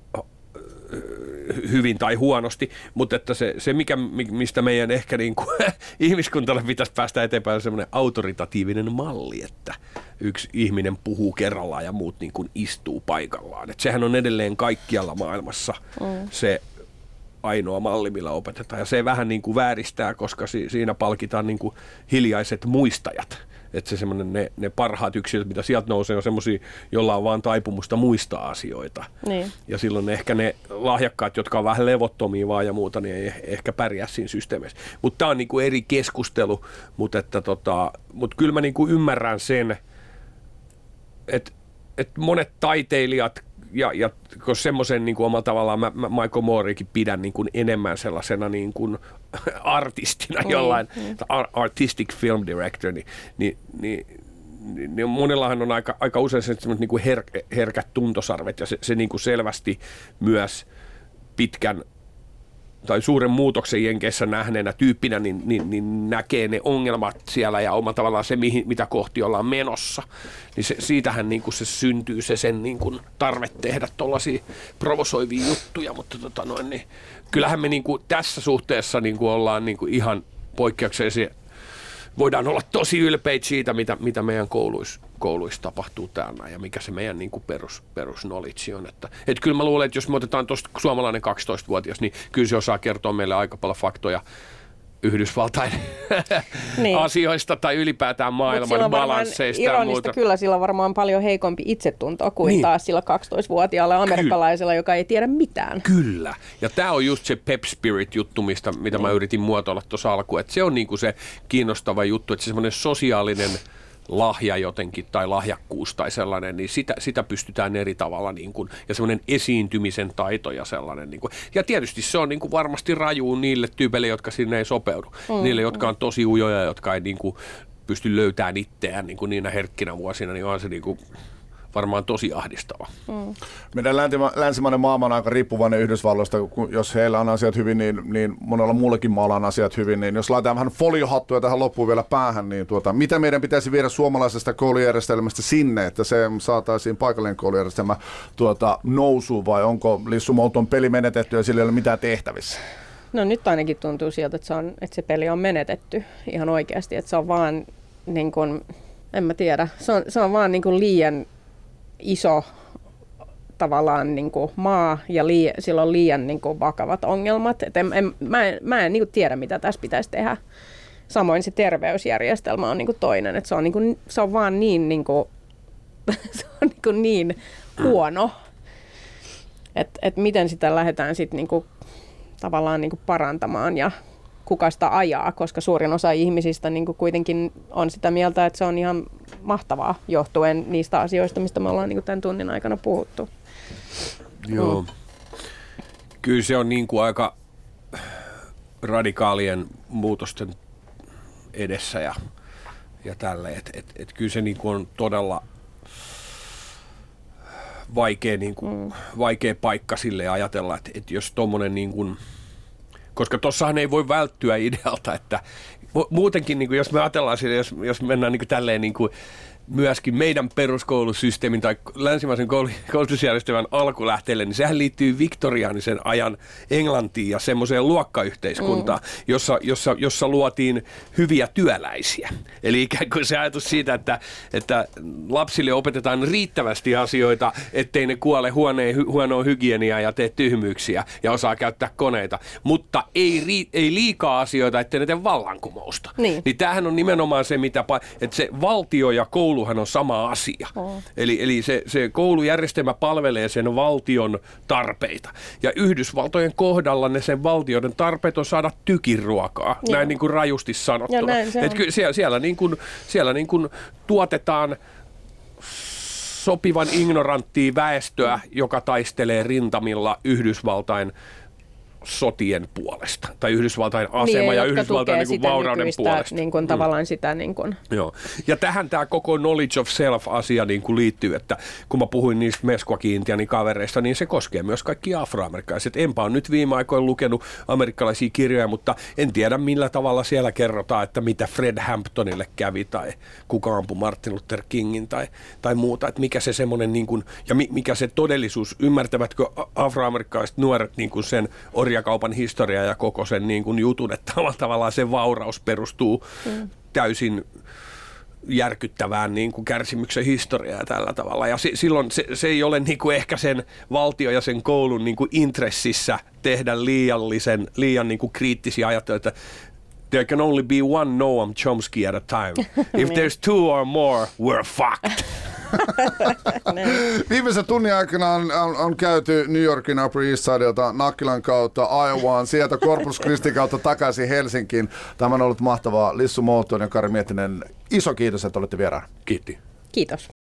hyvin tai huonosti, mutta että se, se mikä, mistä meidän ehkä niin kuin ihmiskuntalle pitäisi päästä eteenpäin, on semmoinen autoritatiivinen malli, että yksi ihminen puhuu kerrallaan ja muut niin kuin istuu paikallaan. Että sehän on edelleen kaikkialla maailmassa mm. se ainoa malli, millä opetetaan. Ja se vähän niin kuin vääristää, koska si, siinä palkitaan niin kuin hiljaiset muistajat. Että se semmoinen, ne, ne parhaat yksilöt, mitä sieltä nousee, on semmoisia, joilla on vaan taipumusta muistaa asioita. Niin. Ja silloin ehkä ne lahjakkaat, jotka on vähän levottomia vaan ja muuta, niin ei ehkä pärjää siinä systeemissä. Mutta tämä on niinku eri keskustelu, mutta tota, mut kyllä mä niinku ymmärrän sen, että et monet taiteilijat, ja, ja koska semmoisen niin kuin omalla tavallaan mä, mä Michael Moorekin pidän niin kuin enemmän sellaisena niin kuin artistina mm, jollain, mm. artistic film director, niin, niin, niin, niin monillahan on aika, aika usein sellaiset niin kuin her, herkät tuntosarvet ja se, se niin kuin selvästi myös pitkän tai suuren muutoksen Jenkeissä nähneenä tyyppinä, niin, niin, niin näkee ne ongelmat siellä ja oma tavallaan se, mihin, mitä kohti ollaan menossa. Niin se, siitähän niin kuin se syntyy se sen niin kuin tarve tehdä tuollaisia provosoivia juttuja, mutta tota noin, niin kyllähän me niin kuin tässä suhteessa niin kuin ollaan niin kuin ihan poikkeuksellisia. Voidaan olla tosi ylpeitä siitä, mitä, mitä meidän kouluissa, kouluissa tapahtuu täällä ja mikä se meidän niin kuin perus, perus knowledge on. Että, et kyllä mä luulen, että jos me otetaan tuosta suomalainen kaksitoistavuotias, niin kyllä se osaa kertoa meille aika paljon faktoja Yhdysvaltain niin. asioista tai ylipäätään maailman balansseista ja muuta. Kyllä, sillä on varmaan paljon heikompi itsetunto kuin niin. taas sillä kaksitoistavuotiaalla amerikkalaisella, Ky- joka ei tiedä mitään. Kyllä. Ja tämä on just se pep spirit-juttu, mistä, mitä niin. mä yritin muotoilla tuossa alkuun. Että se on niinku se kiinnostava juttu, että se semmoinen sosiaalinen lahja jotenkin tai lahjakkuus tai sellainen, niin sitä, sitä pystytään eri tavalla niin kuin, ja semmoinen esiintymisen taito ja sellainen. Niin kuin, ja tietysti se on niin kuin varmasti rajuu niille tyypeille, jotka sinne ei sopeudu. Mm, niille, jotka on tosi ujoja, jotka ei niin kuin pysty löytämään itseään niin kuin niinä herkkinä vuosina, niin on se niin kuin varmaan tosi ahdistava. Mm. Meidän läntima, länsimainen maailma on aika riippuvainen Yhdysvalloista. Jos heillä on asiat hyvin, niin, niin monella muullakin maalla on asiat hyvin. Niin jos laitetaan vähän foliohattuja tähän loppuun vielä päähän, niin tuota, mitä meidän pitäisi viedä suomalaisesta koulujärjestelmästä sinne, että se saataisiin paikallinen koulujärjestelmä tuota, nousuun, vai onko Lissu Mouton peli menetetty ja sillä ei ole mitään tehtävissä? No nyt ainakin tuntuu siltä, että se, on, että se peli on menetetty ihan oikeasti, että se on vaan niin kuin, en mä tiedä, se on, se on vaan niin kuin liian iso tavallaan niin kuin maa ja lii, sillä on liian niin kuin vakavat ongelmat. Et en, en, mä en, mä en niin kuin tiedä, mitä tässä pitäisi tehdä. Samoin se terveysjärjestelmä on niin kuin toinen. Et se, on niin kuin, se on vaan niin, niin, kuin, se on niin, kuin niin huono, että et miten sitä lähdetään sitten niin kuin tavallaan niin kuin parantamaan ja kuka sitä ajaa, koska suurin osa ihmisistä niin kuin kuitenkin on sitä mieltä, että se on ihan mahtavaa johtuen niistä asioista, mistä me ollaan niin kuin tämän tunnin aikana puhuttu. Joo. Mm. Kyllä se on niin kuin aika radikaalien muutosten edessä ja, ja tälle. Et, et, et kyllä se niin kuin on todella vaikea, niin kuin, mm. vaikea paikka sille ajatella, että, että jos tommonen niin kuin, koska tossahan ei voi välttyä idealta, että muutenkin, niin kuin jos me ajatellaan sitä, jos, jos mennään niin kuin tälleen niin kuin myöskin meidän peruskoulusysteemin tai länsimaisen koulutusjärjestelmän alkulähteelle, niin sehän liittyy viktoriaanisen ajan Englantiin ja semmoiseen luokkayhteiskuntaan, mm. jossa, jossa, jossa luotiin hyviä työläisiä. Eli ikään kuin se ajatus siitä, että, että lapsille opetetaan riittävästi asioita, ettei ne kuole huoneen, huonoon hygieniaan ja tee tyhmyyksiä ja osaa käyttää koneita, mutta ei, ei liikaa asioita, ettei ne tee vallankumousta. Niin. Niin tämähän on nimenomaan se, mitä, että se valtio ja koulu Kouluhan on sama asia. Oh. Eli, eli se, se koulujärjestelmä palvelee sen valtion tarpeita. Ja Yhdysvaltojen kohdalla ne sen valtioiden tarpeet on saada tykiruokaa, Joo. näin niin kuin rajusti sanottuna. Et ky, siellä, siellä, niin kuin, siellä niin kuin tuotetaan sopivan ignoranttia väestöä, joka taistelee rintamilla Yhdysvaltain sotien puolesta, tai Yhdysvaltain asema niin, ja Yhdysvaltain niin kuin vaurauden puolesta. Niin kuin, mm. tavallaan sitä, niin kuin. Joo. Ja tähän tämä koko knowledge of self-asia niin kuin liittyy, että kun mä puhuin niistä Meskwaki-Intianin kavereista, niin se koskee myös kaikki afroamerikkalaiset. Enpä ole nyt viime aikoina lukenut amerikkalaisia kirjoja, mutta en tiedä millä tavalla siellä kerrotaan, että mitä Fred Hamptonille kävi, tai kuka ampui Martin Luther Kingin, tai, tai muuta, että mikä se semmoinen, niin kuin, ja mikä se todellisuus, ymmärtävätkö afroamerikkalaiset nuoret niin kuin sen orja kaupan historia ja koko sen niin kuin jutun, että tavallaan se vauraus perustuu mm. täysin järkyttävään niin kuin kärsimyksen historiaa tällä tavalla. Ja se, silloin se, se ei ole niin kuin ehkä sen valtio ja sen koulun niin kuin intressissä tehdä liiallisen, liian niin kuin kriittisiä ajatteluja, että there can only be one Noam Chomsky at a time. If there's two or more, we're fucked. Viimeisen tunnin aikana on, on, on käyty New Yorkin Upper East Sidelta Nakkilan kautta Iowaan, sieltä Corpus Christi kautta takaisin Helsinkiin. Tämä on ollut mahtavaa. Lissu Mouton ja Kari Miettinen, iso kiitos, että olette vieraana. Kiitti. Kiitos.